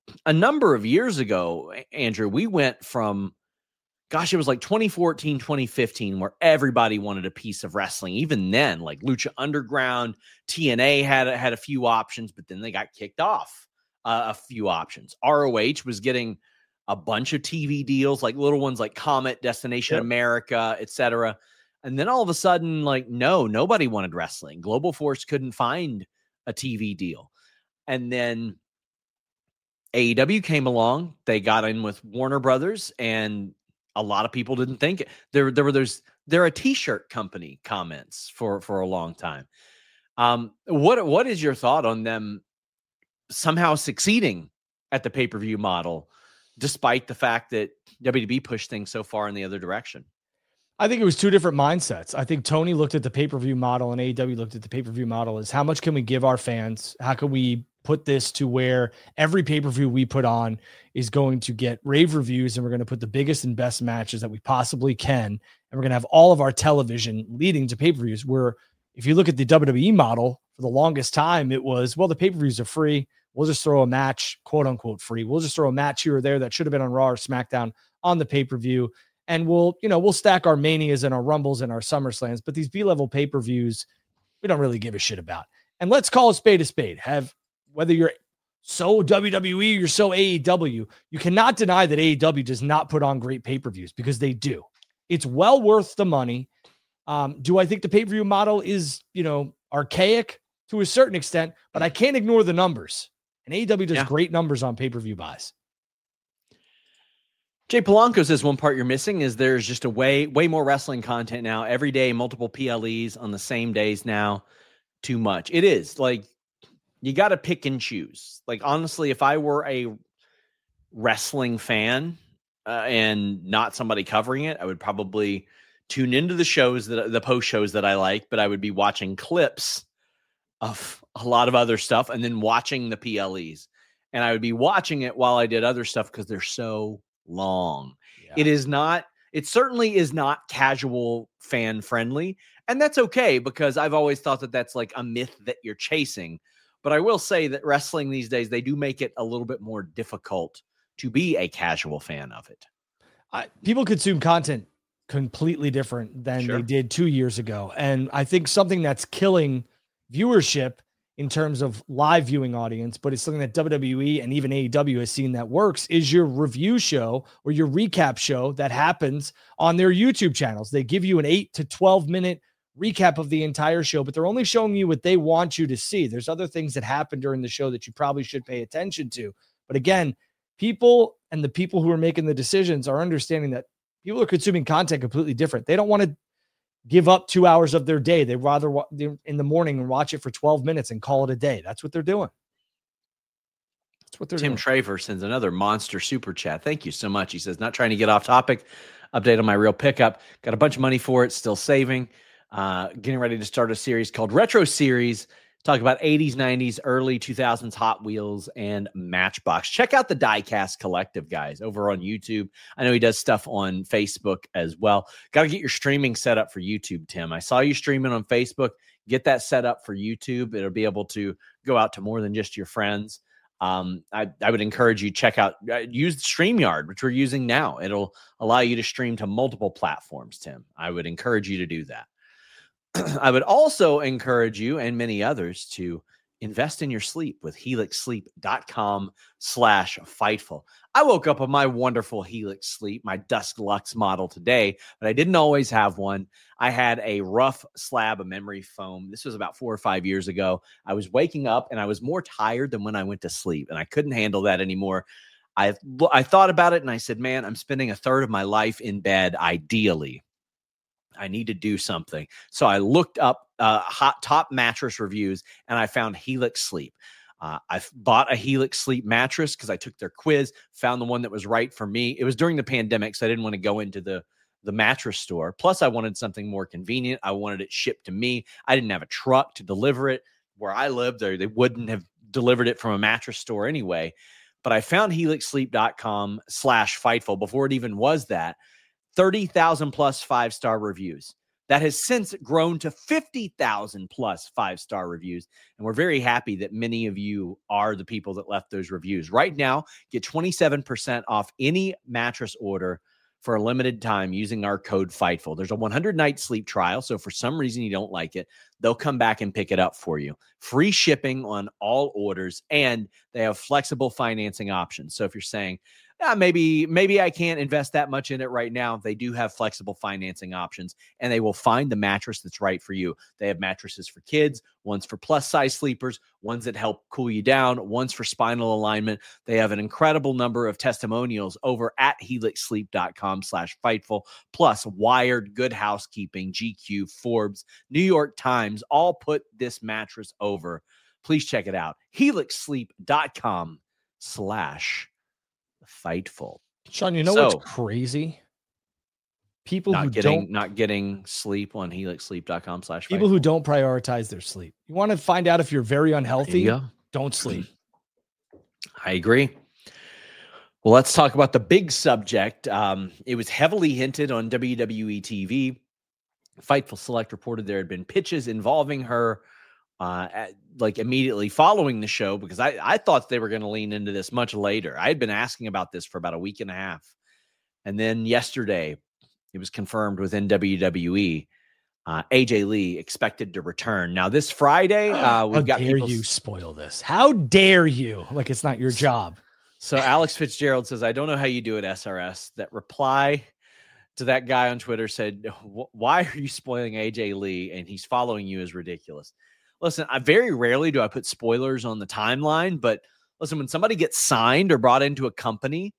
a number of years ago, Andrew, we went from, gosh, it was like twenty fourteen, twenty fifteen, where everybody wanted a piece of wrestling. Even then, like Lucha Underground, T N A had, had a few options, but then they got kicked off uh, a few options. R O H was getting a bunch of T V deals, like little ones like Comet, Destination yep. America, et cetera. And then all of a sudden, like, no, nobody wanted wrestling. Global Force couldn't find a T V deal. And then A E W came along. They got in with Warner Brothers, and a lot of people didn't think it. There, there were there's they're a t-shirt company comments for for a long time. Um, what what is your thought on them somehow succeeding at the pay-per-view model, despite the fact that W W E pushed things so far in the other direction? I think it was two different mindsets. I think Tony looked at the pay-per-view model and A E W looked at the pay-per-view model as how much can we give our fans? How can we put this to where every pay-per-view we put on is going to get rave reviews, and we're going to put the biggest and best matches that we possibly can. And we're going to have all of our television leading to pay-per-views, where if you look at the W W E model, for the longest time, it was, well, the pay-per-views are free. We'll just throw a match, quote unquote, free. We'll just throw a match here or there that should have been on Raw or SmackDown on the pay-per-view. And we'll, you know, we'll stack our Manias and our Rumbles and our SummerSlams, but these B-level pay-per-views, we don't really give a shit about. And let's call a spade a spade. Have, whether you're so W W E, you're so A E W, you cannot deny that A E W does not put on great pay-per-views, because they do. It's well worth the money. Um, do I think the pay-per-view model is, you know, archaic to a certain extent, but I can't ignore the numbers. And A E W does yeah. great numbers on pay-per-view buys. Jay Polanco says one part you're missing is there's just a way, way more wrestling content now. Every day, multiple P L Es on the same days now. Too much. It is. Like, you got to pick and choose. Like, honestly, if I were a wrestling fan uh, and not somebody covering it, I would probably tune into the shows, that the post shows that I like, but I would be watching clips of a lot of other stuff and then watching the P L Es. And I would be watching it while I did other stuff because they're so long. Yeah. It is not, it certainly is not casual fan friendly. And that's okay, because I've always thought that that's like a myth that you're chasing. But I will say that wrestling these days, they do make it a little bit more difficult to be a casual fan of it. I, people consume content completely different than sure. they did two years ago. And I think something that's killing viewership in terms of live viewing audience, but it's something that W W E and even A E W has seen that works, is your review show or your recap show that happens on their YouTube channels. They give you an eight to twelve minute recap of the entire show, but they're only showing you what they want you to see. There's other things that happen during the show that you probably should pay attention to. But again, people and the people who are making the decisions are understanding that people are consuming content completely different. They don't want to give up two hours of their day. They'd rather wa- in the morning and watch it for twelve minutes and call it a day. That's what they're doing. That's what they're Tim doing. Tim Traver sends another monster super chat. Thank you so much. He says, not trying to get off topic. Update on my real pickup. Got a bunch of money for it. Still saving. Uh, getting ready to start a series called Retro Series. Talk about eighties, nineties, early two thousands Hot Wheels and Matchbox. Check out the Diecast Collective, guys, over on YouTube. I know he does stuff on Facebook as well. Got to get your streaming set up for YouTube, Tim. I saw you streaming on Facebook. Get that set up for YouTube. It'll be able to go out to more than just your friends. Um, I, I would encourage you check out, uh, use StreamYard, which we're using now. It'll allow you to stream to multiple platforms, Tim. I would encourage you to do that. I would also encourage you and many others to invest in your sleep with helix sleep dot com slash fightful. I woke up on my wonderful Helix Sleep, my Dusk Lux model today, but I didn't always have one. I had a rough slab of memory foam. This was about four or five years ago. I was waking up and I was more tired than when I went to sleep, and I couldn't handle that anymore. I, I thought about it and I said, man, I'm spending a third of my life in bed, ideally. I need to do something. So I looked up uh, hot top mattress reviews and I found Helix Sleep. Uh, I bought a Helix Sleep mattress because I took their quiz, found the one that was right for me. It was during the pandemic, so I didn't want to go into the, the mattress store. Plus, I wanted something more convenient. I wanted it shipped to me. I didn't have a truck to deliver it. Where I lived, there they wouldn't have delivered it from a mattress store anyway. But I found helix sleep dot com slash fightful before it even was that. thirty thousand plus five-star reviews. that has since grown to fifty thousand plus five-star reviews. And we're very happy that many of you are the people that left those reviews. Right now, get twenty-seven percent off any mattress order for a limited time using our code FIGHTFUL. There's a one hundred night sleep trial. So if for some reason you don't like it, they'll come back and pick it up for you. Free shipping on all orders, and they have flexible financing options. So if you're saying, Uh, maybe maybe I can't invest that much in it right now, they do have flexible financing options, and they will find the mattress that's right for you. They have mattresses for kids, ones for plus-size sleepers, ones that help cool you down, ones for spinal alignment. They have an incredible number of testimonials over at helixsleep.com slash fightful, plus Wired, Good Housekeeping, G Q, Forbes, New York Times, all put this mattress over. Please check it out. helixsleep.com slash Fightful. Sean, you know so, what's crazy? People not who getting don't not getting sleep on helixsleep.com slash people who don't prioritize their sleep. You want to find out if you're very unhealthy? You don't sleep. I agree. Well, let's talk about the big subject. Um, it was heavily hinted on W W E T V. Fightful Select reported there had been pitches involving her Uh, at, like immediately following the show, because I, I thought they were going to lean into this much later. I had been asking about this for about a week and a half. And then yesterday it was confirmed within W W E, uh, A J Lee expected to return. Now this Friday, uh, we've How got dare people... you spoil this? How dare you? Like it's not your job. So Alex Fitzgerald says, I don't know how you do it, S R S. That reply to that guy on Twitter said, why are you spoiling A J Lee? And he's following you is ridiculous. Listen, I very rarely do I put spoilers on the timeline, but listen, when somebody gets signed or brought into a company,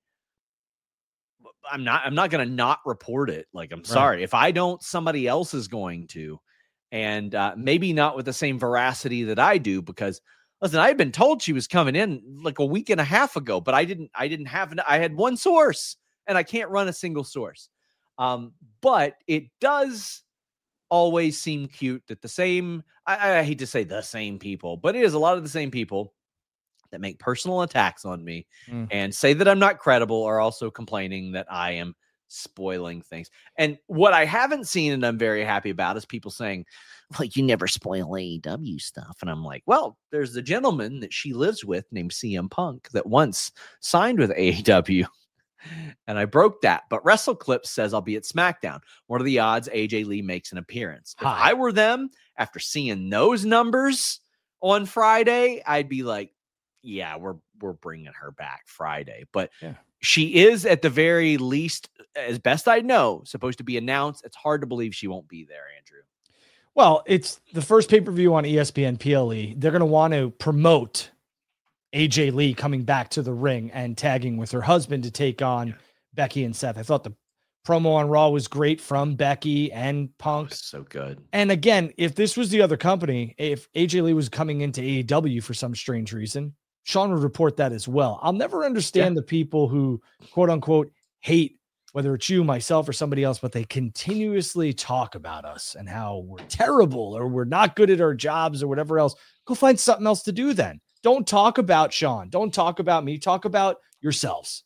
I'm not, I'm not going to not report it. Like, I'm sorry. Right. If I don't, somebody else is going to, and uh, maybe not with the same veracity that I do, because listen, I had been told she was coming in like a week and a half ago, but I didn't, I didn't have, I had one source and I can't run a single source. Um, but it does always seem cute that the same, I, I hate to say the same people, but it is a lot of the same people that make personal attacks on me mm. and say that I'm not credible are also complaining that I am spoiling things. And what I haven't seen and I'm very happy about is people saying, like, you never spoil A E W stuff. And I'm like, well, there's the gentleman that she lives with named C M Punk that once signed with A E W. And I broke that. But WrestleClips says I'll be at SmackDown. What are the odds A J Lee makes an appearance? If I were them, after seeing those numbers on Friday, I'd be like, yeah, we're we're bringing her back Friday. But yeah. She is, at the very least, as best I know, supposed to be announced. It's hard to believe she won't be there, Andrew. Well, it's the first pay-per-view on E S P N P L E. They're going to want to promote A J Lee coming back to the ring and tagging with her husband to take on yeah. Becky and Seth. I thought the promo on Raw was great from Becky and Punk. Oh, so good. And again, if this was the other company, if A J Lee was coming into A E W for some strange reason, Sean would report that as well. I'll never understand yeah. the people who, quote unquote, hate, whether it's you, myself, or somebody else, but they continuously talk about us and how we're terrible or we're not good at our jobs or whatever else. Go find something else to do then. Don't talk about Sean. Don't talk about me. Talk about yourselves.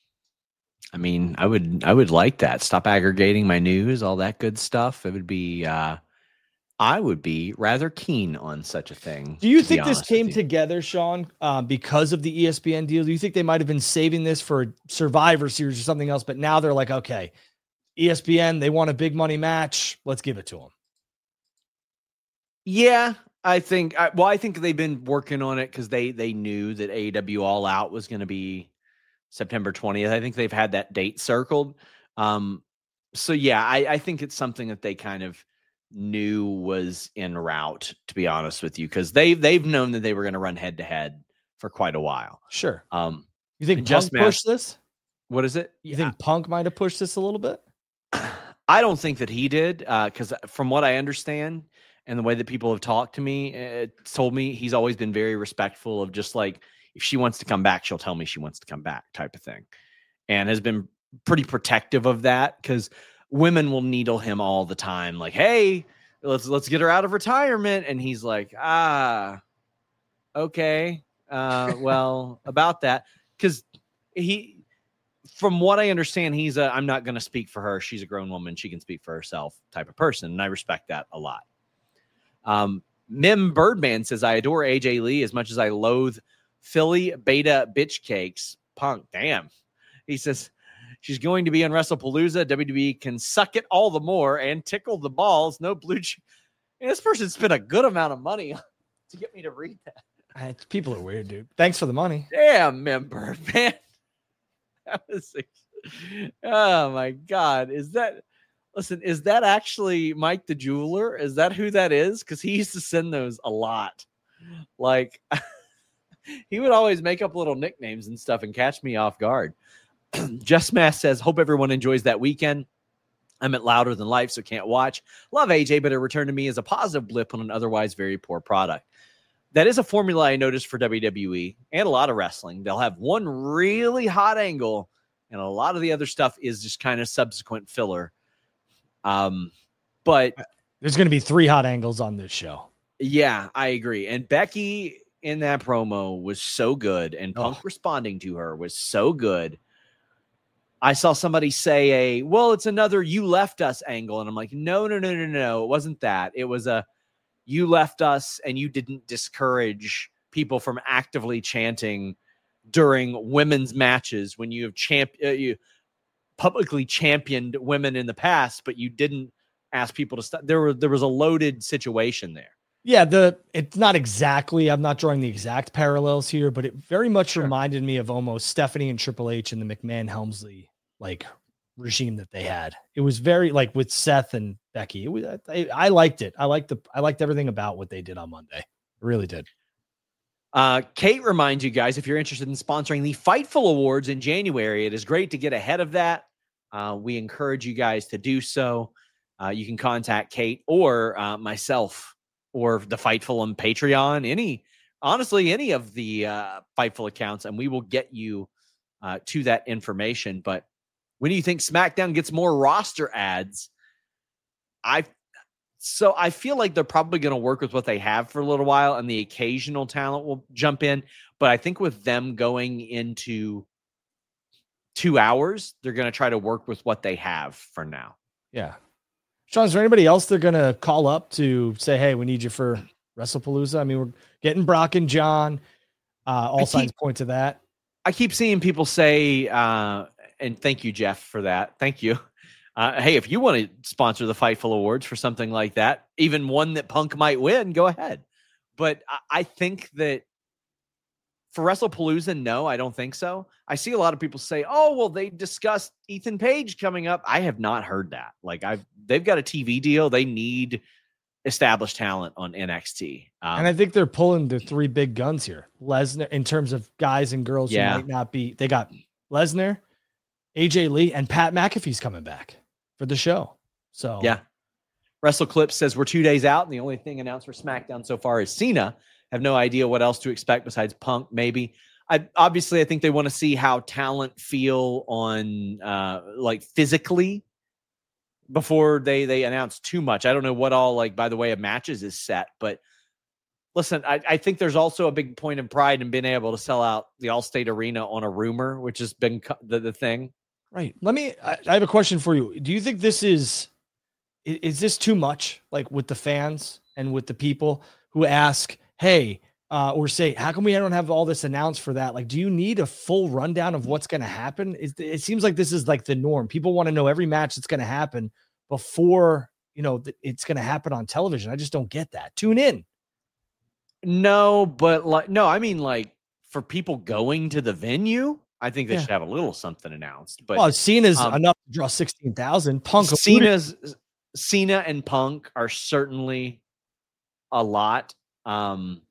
I mean, I would, I would like that. Stop aggregating my news, all that good stuff. It would be, uh, I would be rather keen on such a thing. Do you think this came together, Sean, uh, because of the E S P N deal? Do you think they might've been saving this for a Survivor Series or something else, but now they're like, okay, E S P N, they want a big money match. Let's give it to them. Yeah. I think, I, well, I think they've been working on it because they they knew that A E W All Out was going to be September twentieth. I think they've had that date circled. Um, so, yeah, I, I think it's something that they kind of knew was en route, to be honest with you, because they, they've known that they were going to run head-to-head for quite a while. Sure. Um, you think Punk just pushed this? What is it? You yeah. think Punk might have pushed this a little bit? I don't think that he did, because uh, from what I understand, and the way that people have talked to me, it told me he's always been very respectful of just like, if she wants to come back, she'll tell me she wants to come back type of thing. And has been pretty protective of that because women will needle him all the time. Like, hey, let's, let's get her out of retirement. And he's like, ah, okay. Uh, well, about that. Cause he, from what I understand, he's a I'm not going to speak for her. She's a grown woman. She can speak for herself type of person. And I respect that a lot. Um, Mim Birdman says, I adore A J Lee as much as I loathe Philly beta bitch cakes. Punk. Damn. He says, she's going to be on WrestlePalooza. W W E can suck it all the more and tickle the balls. No blue. Ch- and this person spent a good amount of money to get me to read that. Uh, People are weird, dude. Thanks for the money. Damn, member, man. That was, oh my God. Is that, listen, is that actually Mike the Jeweler? Is that who that is? Because he used to send those a lot. Like, he would always make up little nicknames and stuff and catch me off guard. Just Mass says, hope everyone enjoys that weekend. I'm at Louder Than Life, so can't watch. Love A J, but a return to me is a positive blip on an otherwise very poor product. That is a formula I noticed for W W E and a lot of wrestling. They'll have one really hot angle, and a lot of the other stuff is just kind of subsequent filler. Um, but there's going to be three hot angles on this show. Yeah, I agree. And Becky in that promo was so good, and Punk oh. responding to her was so good. I saw somebody say a, well, it's another you left us angle. And I'm like, no, no, no, no, no. It wasn't that. It was a, you left us and you didn't discourage people from actively chanting during women's matches when you have champ uh, you publicly championed women in the past, but you didn't ask people to stop. There were, there was a loaded situation there. Yeah. The, it's not exactly, I'm not drawing the exact parallels here, but it very much sure. reminded me of almost Stephanie and Triple H and the McMahon Helmsley like regime that they had. It was very like with Seth and Becky. It was, I, I liked it. I liked the, I liked everything about what they did on Monday. I really did. Uh, Kate reminds you guys, if you're interested in sponsoring the Fightful Awards in January, it is great to get ahead of that. Uh, we encourage you guys to do so. Uh, you can contact Kate or uh, myself or the Fightful on Patreon, any, honestly, any of the uh, Fightful accounts, and we will get you uh, to that information. But when do you think SmackDown gets more roster ads? I so I feel like they're probably going to work with what they have for a little while, and the occasional talent will jump in. But I think with them going into two hours, they're going to try to work with what they have for now. Yeah. Sean, is there anybody else they're going to call up to say, hey, we need you for WrestlePalooza? I mean, we're getting Brock and John. Uh, all I signs keep, point to that. I keep seeing people say, uh, and thank you, Jeff, for that. Thank you. Uh, hey, if you want to sponsor the Fightful Awards for something like that, even one that Punk might win, go ahead. But I, I think that for WrestlePalooza, no, I don't think so. I see a lot of people say, oh, well, they discussed Ethan Page coming up. I have not heard that. Like, I've they've got a T V deal. They need established talent on N X T. Um, and I think they're pulling the three big guns here. Lesnar, in terms of guys and girls yeah. who might not be, they got Lesnar, A J Lee, and Pat McAfee's coming back for the show. So yeah. WrestleClip says we're two days out, and the only thing announced for SmackDown so far is Cena. Have no idea what else to expect besides Punk, maybe. I obviously I think they want to see how talent feel on uh, like physically before they they announce too much. I don't know what all like by the way of matches is set, but listen, I, I think there's also a big point of pride in being able to sell out the Allstate Arena on a rumor, which has been the, the thing. Right. Let me. I, I have a question for you. Do you think this is is, is this too much? Like with the fans and with the people who ask, hey, uh, or say, how come we don't have all this announced for that? Like, do you need a full rundown of what's going to happen? It, it seems like this is like the norm. People want to know every match that's going to happen before, you know, it's going to happen on television. I just don't get that. Tune in. No, but like, no, I mean, like for people going to the venue, I think they Yeah. should have a little something announced. But Well, Cena's um, enough to draw sixteen thousand. Punk, Cena's Cena and Punk are certainly a lot. Um,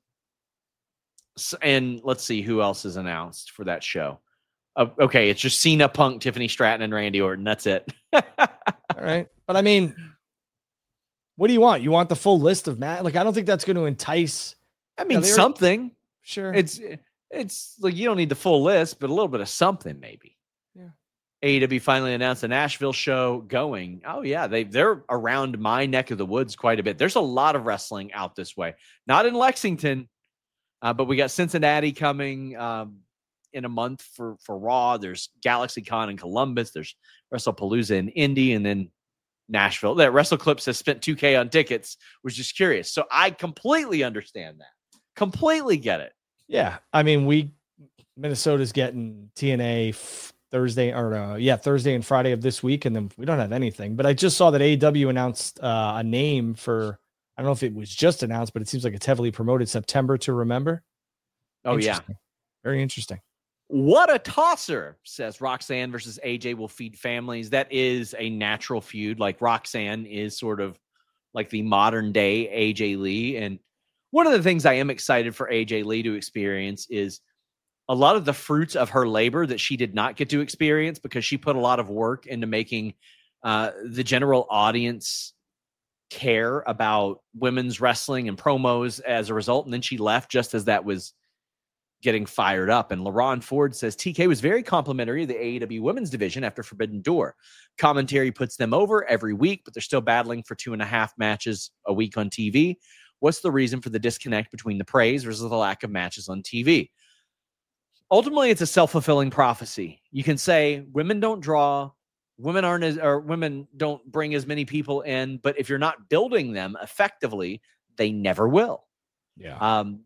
s- and let's see who else is announced for that show. Uh, okay, it's just Cena, Punk, Tiffany Stratton, and Randy Orton. That's it. all right. But I mean, what do you want? You want the full list of Matt? Like, I don't think that's going to entice. I mean, Yeah, they were- something. Sure. It's it's like you don't need the full list, but a little bit of something maybe. Yeah. A E W finally announced a Nashville show going. Oh yeah, they they're around my neck of the woods quite a bit. There's a lot of wrestling out this way. Not in Lexington, uh, but we got Cincinnati coming. Um, in a month for, for Raw. There's GalaxyCon in Columbus. There's WrestlePalooza in Indy, and then Nashville. That WrestleClips has spent two K on tickets. Was just curious. So I completely understand that. Completely get it. Yeah. I mean, we, Minnesota's getting T N A f- Thursday or uh, yeah, Thursday and Friday of this week. And then we don't have anything, but I just saw that A E W announced uh, a name for, I don't know if it was just announced, but it seems like it's heavily promoted. September to Remember. Oh yeah. Very interesting. What a tosser, says Roxanne versus A J will feed families. That is a natural feud. Like Roxanne is sort of like the modern day A J Lee. And one of the things I am excited for A J Lee to experience is a lot of the fruits of her labor that she did not get to experience because she put a lot of work into making uh, the general audience care about women's wrestling and promos as a result. And then she left just as that was getting fired up. And LaRon Ford says T K was very complimentary of the A E W women's division after Forbidden Door. Commentary puts them over every week, but they're still battling for two and a half matches a week on T V. What's the reason for the disconnect between the praise versus the lack of matches on T V? Ultimately, it's a self-fulfilling prophecy. You can say women don't draw, women aren't as, or women don't bring as many people in, but if you're not building them effectively, they never will. Yeah. Um,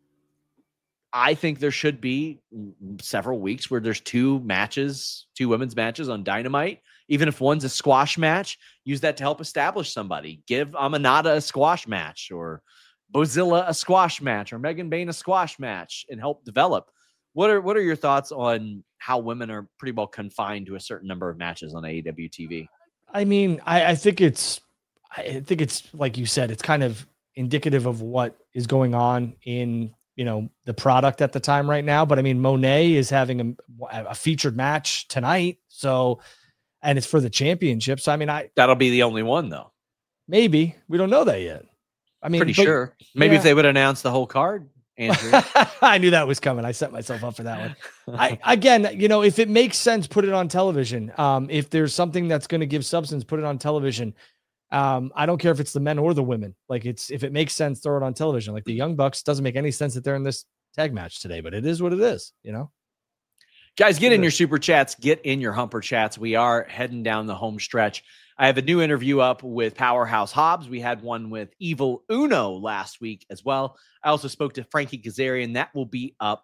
I think there should be several weeks where there's two matches, two women's matches on Dynamite. Even if one's a squash match, use that to help establish somebody. Give Aminata a squash match, or Bozilla a squash match, or Megan Bain a squash match, and help develop. What are what are your thoughts on how women are pretty well confined to a certain number of matches on A E W T V? I mean, I, I think it's, I think it's like you said, it's kind of indicative of what is going on in, you know, the product at the time right now. But I mean, Monet is having a, a featured match tonight. So, and it's for the championship. So, I mean, I, that'll be the only one though. Maybe we don't know that yet. I mean, pretty but, sure maybe yeah. if they would announce the whole card, Andrew. I knew that was coming. I set myself up for that one. I, again, you know, if it makes sense, put it on television. Um, if there's something that's going to give substance, put it on television. Um, I don't care if it's the men or the women. Like it's, if it makes sense, throw it on television. Like the Young Bucks, doesn't make any sense that they're in this tag match today, but it is what it is, you know? Guys, get in your super chats, get in your humper chats. We are heading down the home stretch. I have a new interview up with Powerhouse Hobbs. We had one with Evil Uno last week as well. I also spoke to Frankie Kazarian. That will be up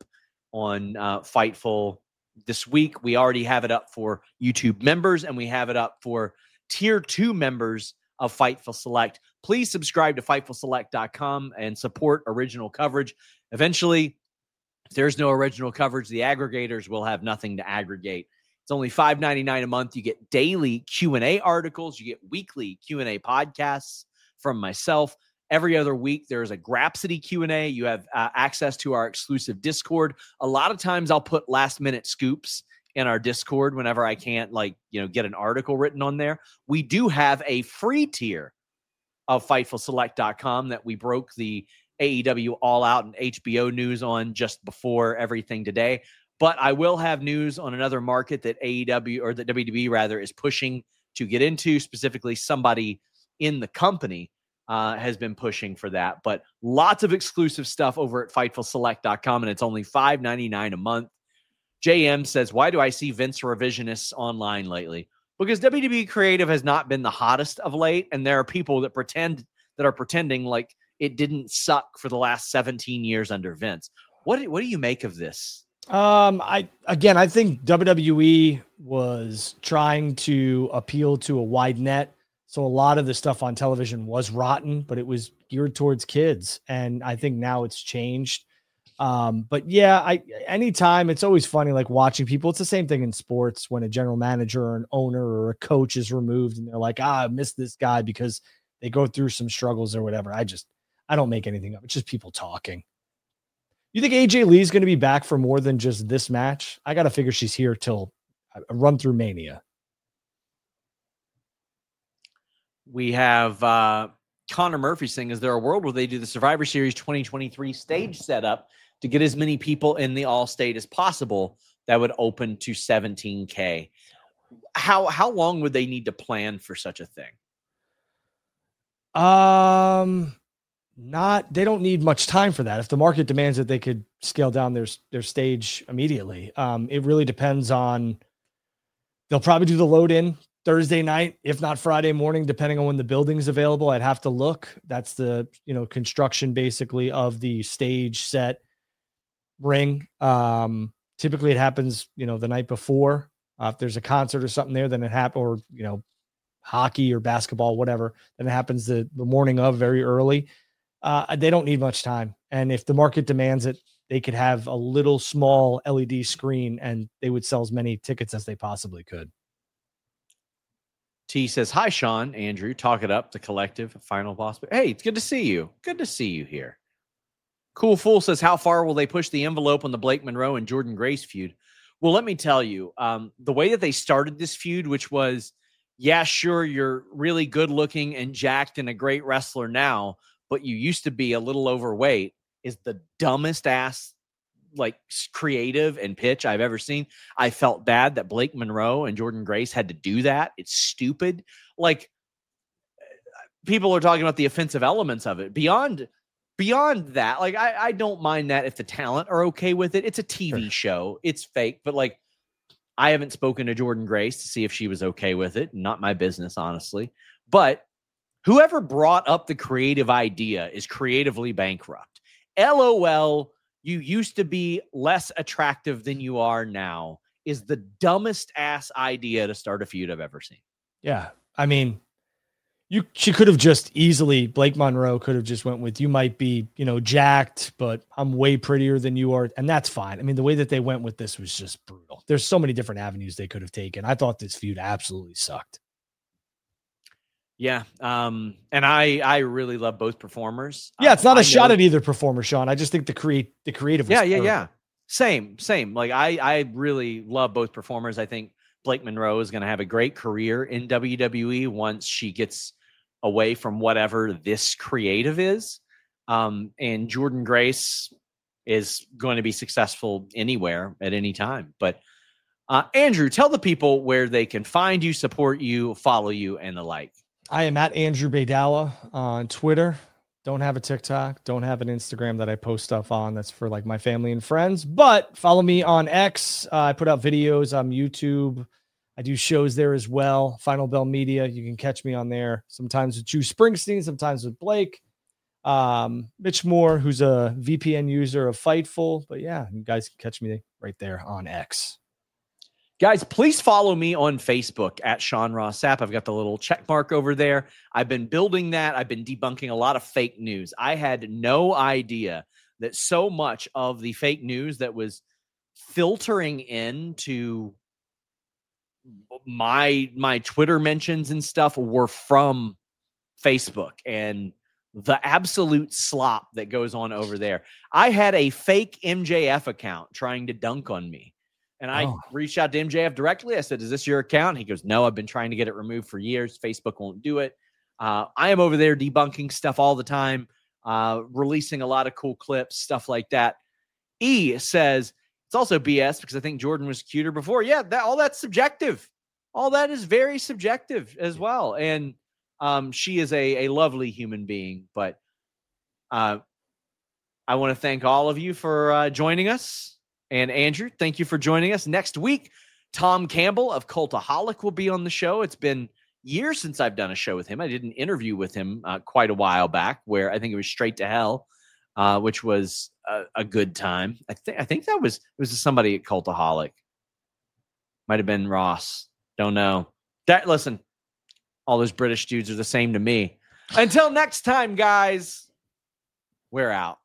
on uh, Fightful this week. We already have it up for YouTube members, and we have it up for tier two members of Fightful Select. Please subscribe to Fightful Select dot com and support original coverage. Eventually, if there's no original coverage, the aggregators will have nothing to aggregate. It's only five ninety-nine a month. You get daily Q and A articles. You get weekly Q and A podcasts from myself. Every other week, there is a Grapsity Q and A. You have uh, access to our exclusive Discord. A lot of times I'll put last-minute scoops in our Discord whenever I can't, like, you know, get an article written on there. We do have a free tier of Fightful Select dot com that we broke the A E W All Out and H B O news on just before everything today. But I will have news on another market that A E W, or that W W E rather, is pushing to get into. Specifically, somebody in the company uh, has been pushing for that. But lots of exclusive stuff over at Fightful Select dot com, and it's only five ninety-nine a month. J M says, why do I see Vince revisionists online lately? Because W W E Creative has not been the hottest of late, and there are people that pretend that are pretending like it didn't suck for the last seventeen years under Vince. What do, what do you make of this? Um, I again, I think W W E was trying to appeal to a wide net, so a lot of the stuff on television was rotten, but it was geared towards kids, and I think now it's changed. Um, but yeah, I anytime it's always funny, like watching people. It's the same thing in sports when a general manager or an owner or a coach is removed, and they're like, "Ah, I miss this guy," because they go through some struggles or whatever. I just I don't make anything up. It's just people talking. You think A J Lee is going to be back for more than just this match? I got to figure she's here till a run through Mania. We have uh, Connor Murphy saying, is there a world where they do the Survivor Series twenty twenty-three stage setup to get as many people in the All-State as possible that would open to seventeen K? How how long would they need to plan for such a thing? Um, not, they don't need much time for that. If the market demands it, they could scale down their, their stage immediately. Um, it really depends on, they'll probably do the load in Thursday night, if not Friday morning, depending on when the building's available. I'd have to look. That's the, you know, construction basically of the stage, set, ring. Um, typically it happens, you know, the night before. Uh, if there's a concert or something there, then it happens, or, you know, hockey or basketball, whatever, then it happens the, the morning of, very early. Uh, they don't need much time. And if the market demands it, they could have a little small L E D screen and they would sell as many tickets as they possibly could. T says, hi, Sean, Andrew, talk it up, the collective final boss. Hey, it's good to see you. Good to see you here. Cool Fool says, how far will they push the envelope on the Blake Monroe and Jordan Grace feud? Well, let me tell you, um, the way that they started this feud, which was, yeah, sure, you're really good looking and jacked and a great wrestler now, but you used to be a little overweight, is the dumbest ass like creative and pitch I've ever seen. I felt bad that Blake Monroe and Jordan Grace had to do that. It's stupid. Like, people are talking about the offensive elements of it. Beyond beyond that, like, I, I don't mind that if the talent are okay with it. It's a T V show. It's fake. But, like, I haven't spoken to Jordan Grace to see if she was okay with it. Not my business, honestly. But whoever brought up the creative idea is creatively bankrupt. L O L, you used to be less attractive than you are now, is the dumbest ass idea to start a feud I've ever seen. Yeah. I mean, you, she could have just easily, Blake Monroe could have just went with, you might be, you know, jacked, but I'm way prettier than you are. And that's fine. I mean, the way that they went with this was just brutal. There's so many different avenues they could have taken. I thought this feud absolutely sucked. Yeah. Um, and I, I really love both performers. Yeah. It's not uh, a shot at either performer, Sean. I just think the create the creative. Was yeah. Yeah. terrible. Yeah. Same, same. Like, I, I really love both performers. I think Blake Monroe is going to have a great career in W W E once she gets away from whatever this creative is. Um, and Jordan Grace is going to be successful anywhere at any time. But uh, Andrew, tell the people where they can find you, support you, follow you, and the like. I am at Andrew Baydala on Twitter. Don't have a TikTok. Don't have an Instagram that I post stuff on. That's for like my family and friends. But follow me on X. Uh, I put out videos on YouTube. I do shows there as well. Final Bell Media. You can catch me on there. Sometimes with Drew Springsteen. Sometimes with Blake. Um, Mitch Moore, who's a V P N user of Fightful. But yeah, you guys can catch me right there on X. Guys, please follow me on Facebook at Sean Ross Sapp. I've got the little check mark over there. I've been building that. I've been debunking a lot of fake news. I had no idea that so much of the fake news that was filtering into my my Twitter mentions and stuff were from Facebook, and the absolute slop that goes on over there. I had a fake M J F account trying to dunk on me. And I oh. reached out to M J F directly. I said, is this your account? He goes, no, I've been trying to get it removed for years. Facebook won't do it. Uh, I am over there debunking stuff all the time, uh, releasing a lot of cool clips, stuff like that. E says, it's also B S because I think Jordan was cuter before. Yeah, that all that's subjective. All that is very subjective as well. And um, she is a, a lovely human being. But uh, I want to thank all of you for uh, joining us. And Andrew, thank you for joining us. Next week, Tom Campbell of Cultaholic will be on the show. It's been years since I've done a show with him. I did an interview with him uh, quite a while back where I think it was Straight to Hell, uh, which was a, a good time. I think I think that was it was somebody at Cultaholic. Might have been Ross. Don't know. That listen, all those British dudes are the same to me. Until next time, guys, we're out.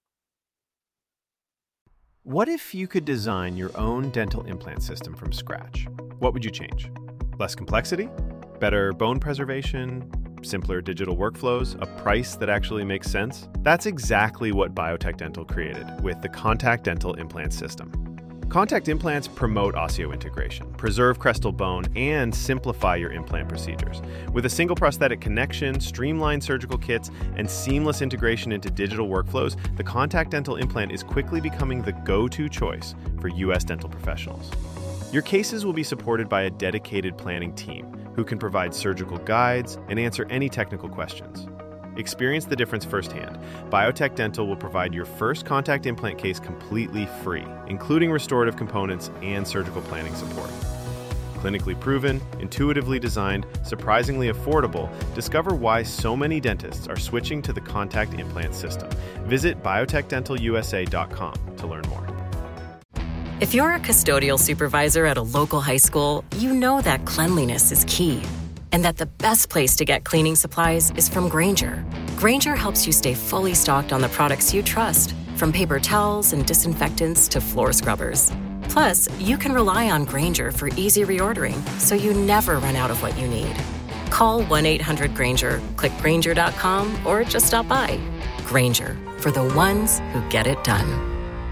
What if you could design your own dental implant system from scratch? What would you change? Less complexity? Better bone preservation? Simpler digital workflows? A price that actually makes sense? That's exactly what Biotech Dental created with the Contact Dental Implant System. Contact implants promote osseointegration, preserve crestal bone, and simplify your implant procedures. With a single prosthetic connection, streamlined surgical kits, and seamless integration into digital workflows, the Contact Dental Implant is quickly becoming the go-to choice for U S dental professionals. Your cases will be supported by a dedicated planning team who can provide surgical guides and answer any technical questions. Experience the difference firsthand. Biotech Dental will provide your first contact implant case completely free, including restorative components and surgical planning support. Clinically proven, intuitively designed, surprisingly affordable, discover why so many dentists are switching to the contact implant system. Visit biotech dental u s a dot com to learn more. If you're a custodial supervisor at a local high school, you know that cleanliness is key, and that the best place to get cleaning supplies is from Grainger. Grainger helps you stay fully stocked on the products you trust, from paper towels and disinfectants to floor scrubbers. Plus, you can rely on Grainger for easy reordering, so you never run out of what you need. Call one eight hundred Grainger, click Grainger dot com, or just stop by. Grainger, for the ones who get it done.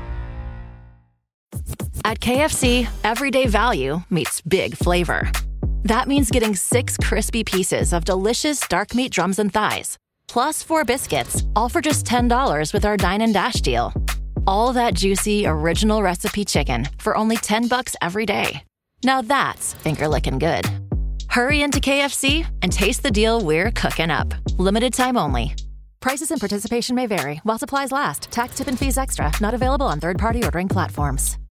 At K F C, everyday value meets big flavor. That means getting six crispy pieces of delicious dark meat drums and thighs, plus four biscuits, all for just ten dollars with our Dine and Dash deal. All that juicy, original recipe chicken for only ten bucks every day. Now that's finger-licking good. Hurry into K F C and taste the deal we're cooking up. Limited time only. Prices and participation may vary while supplies last. Tax, tip, and fees extra. Not available on third-party ordering platforms.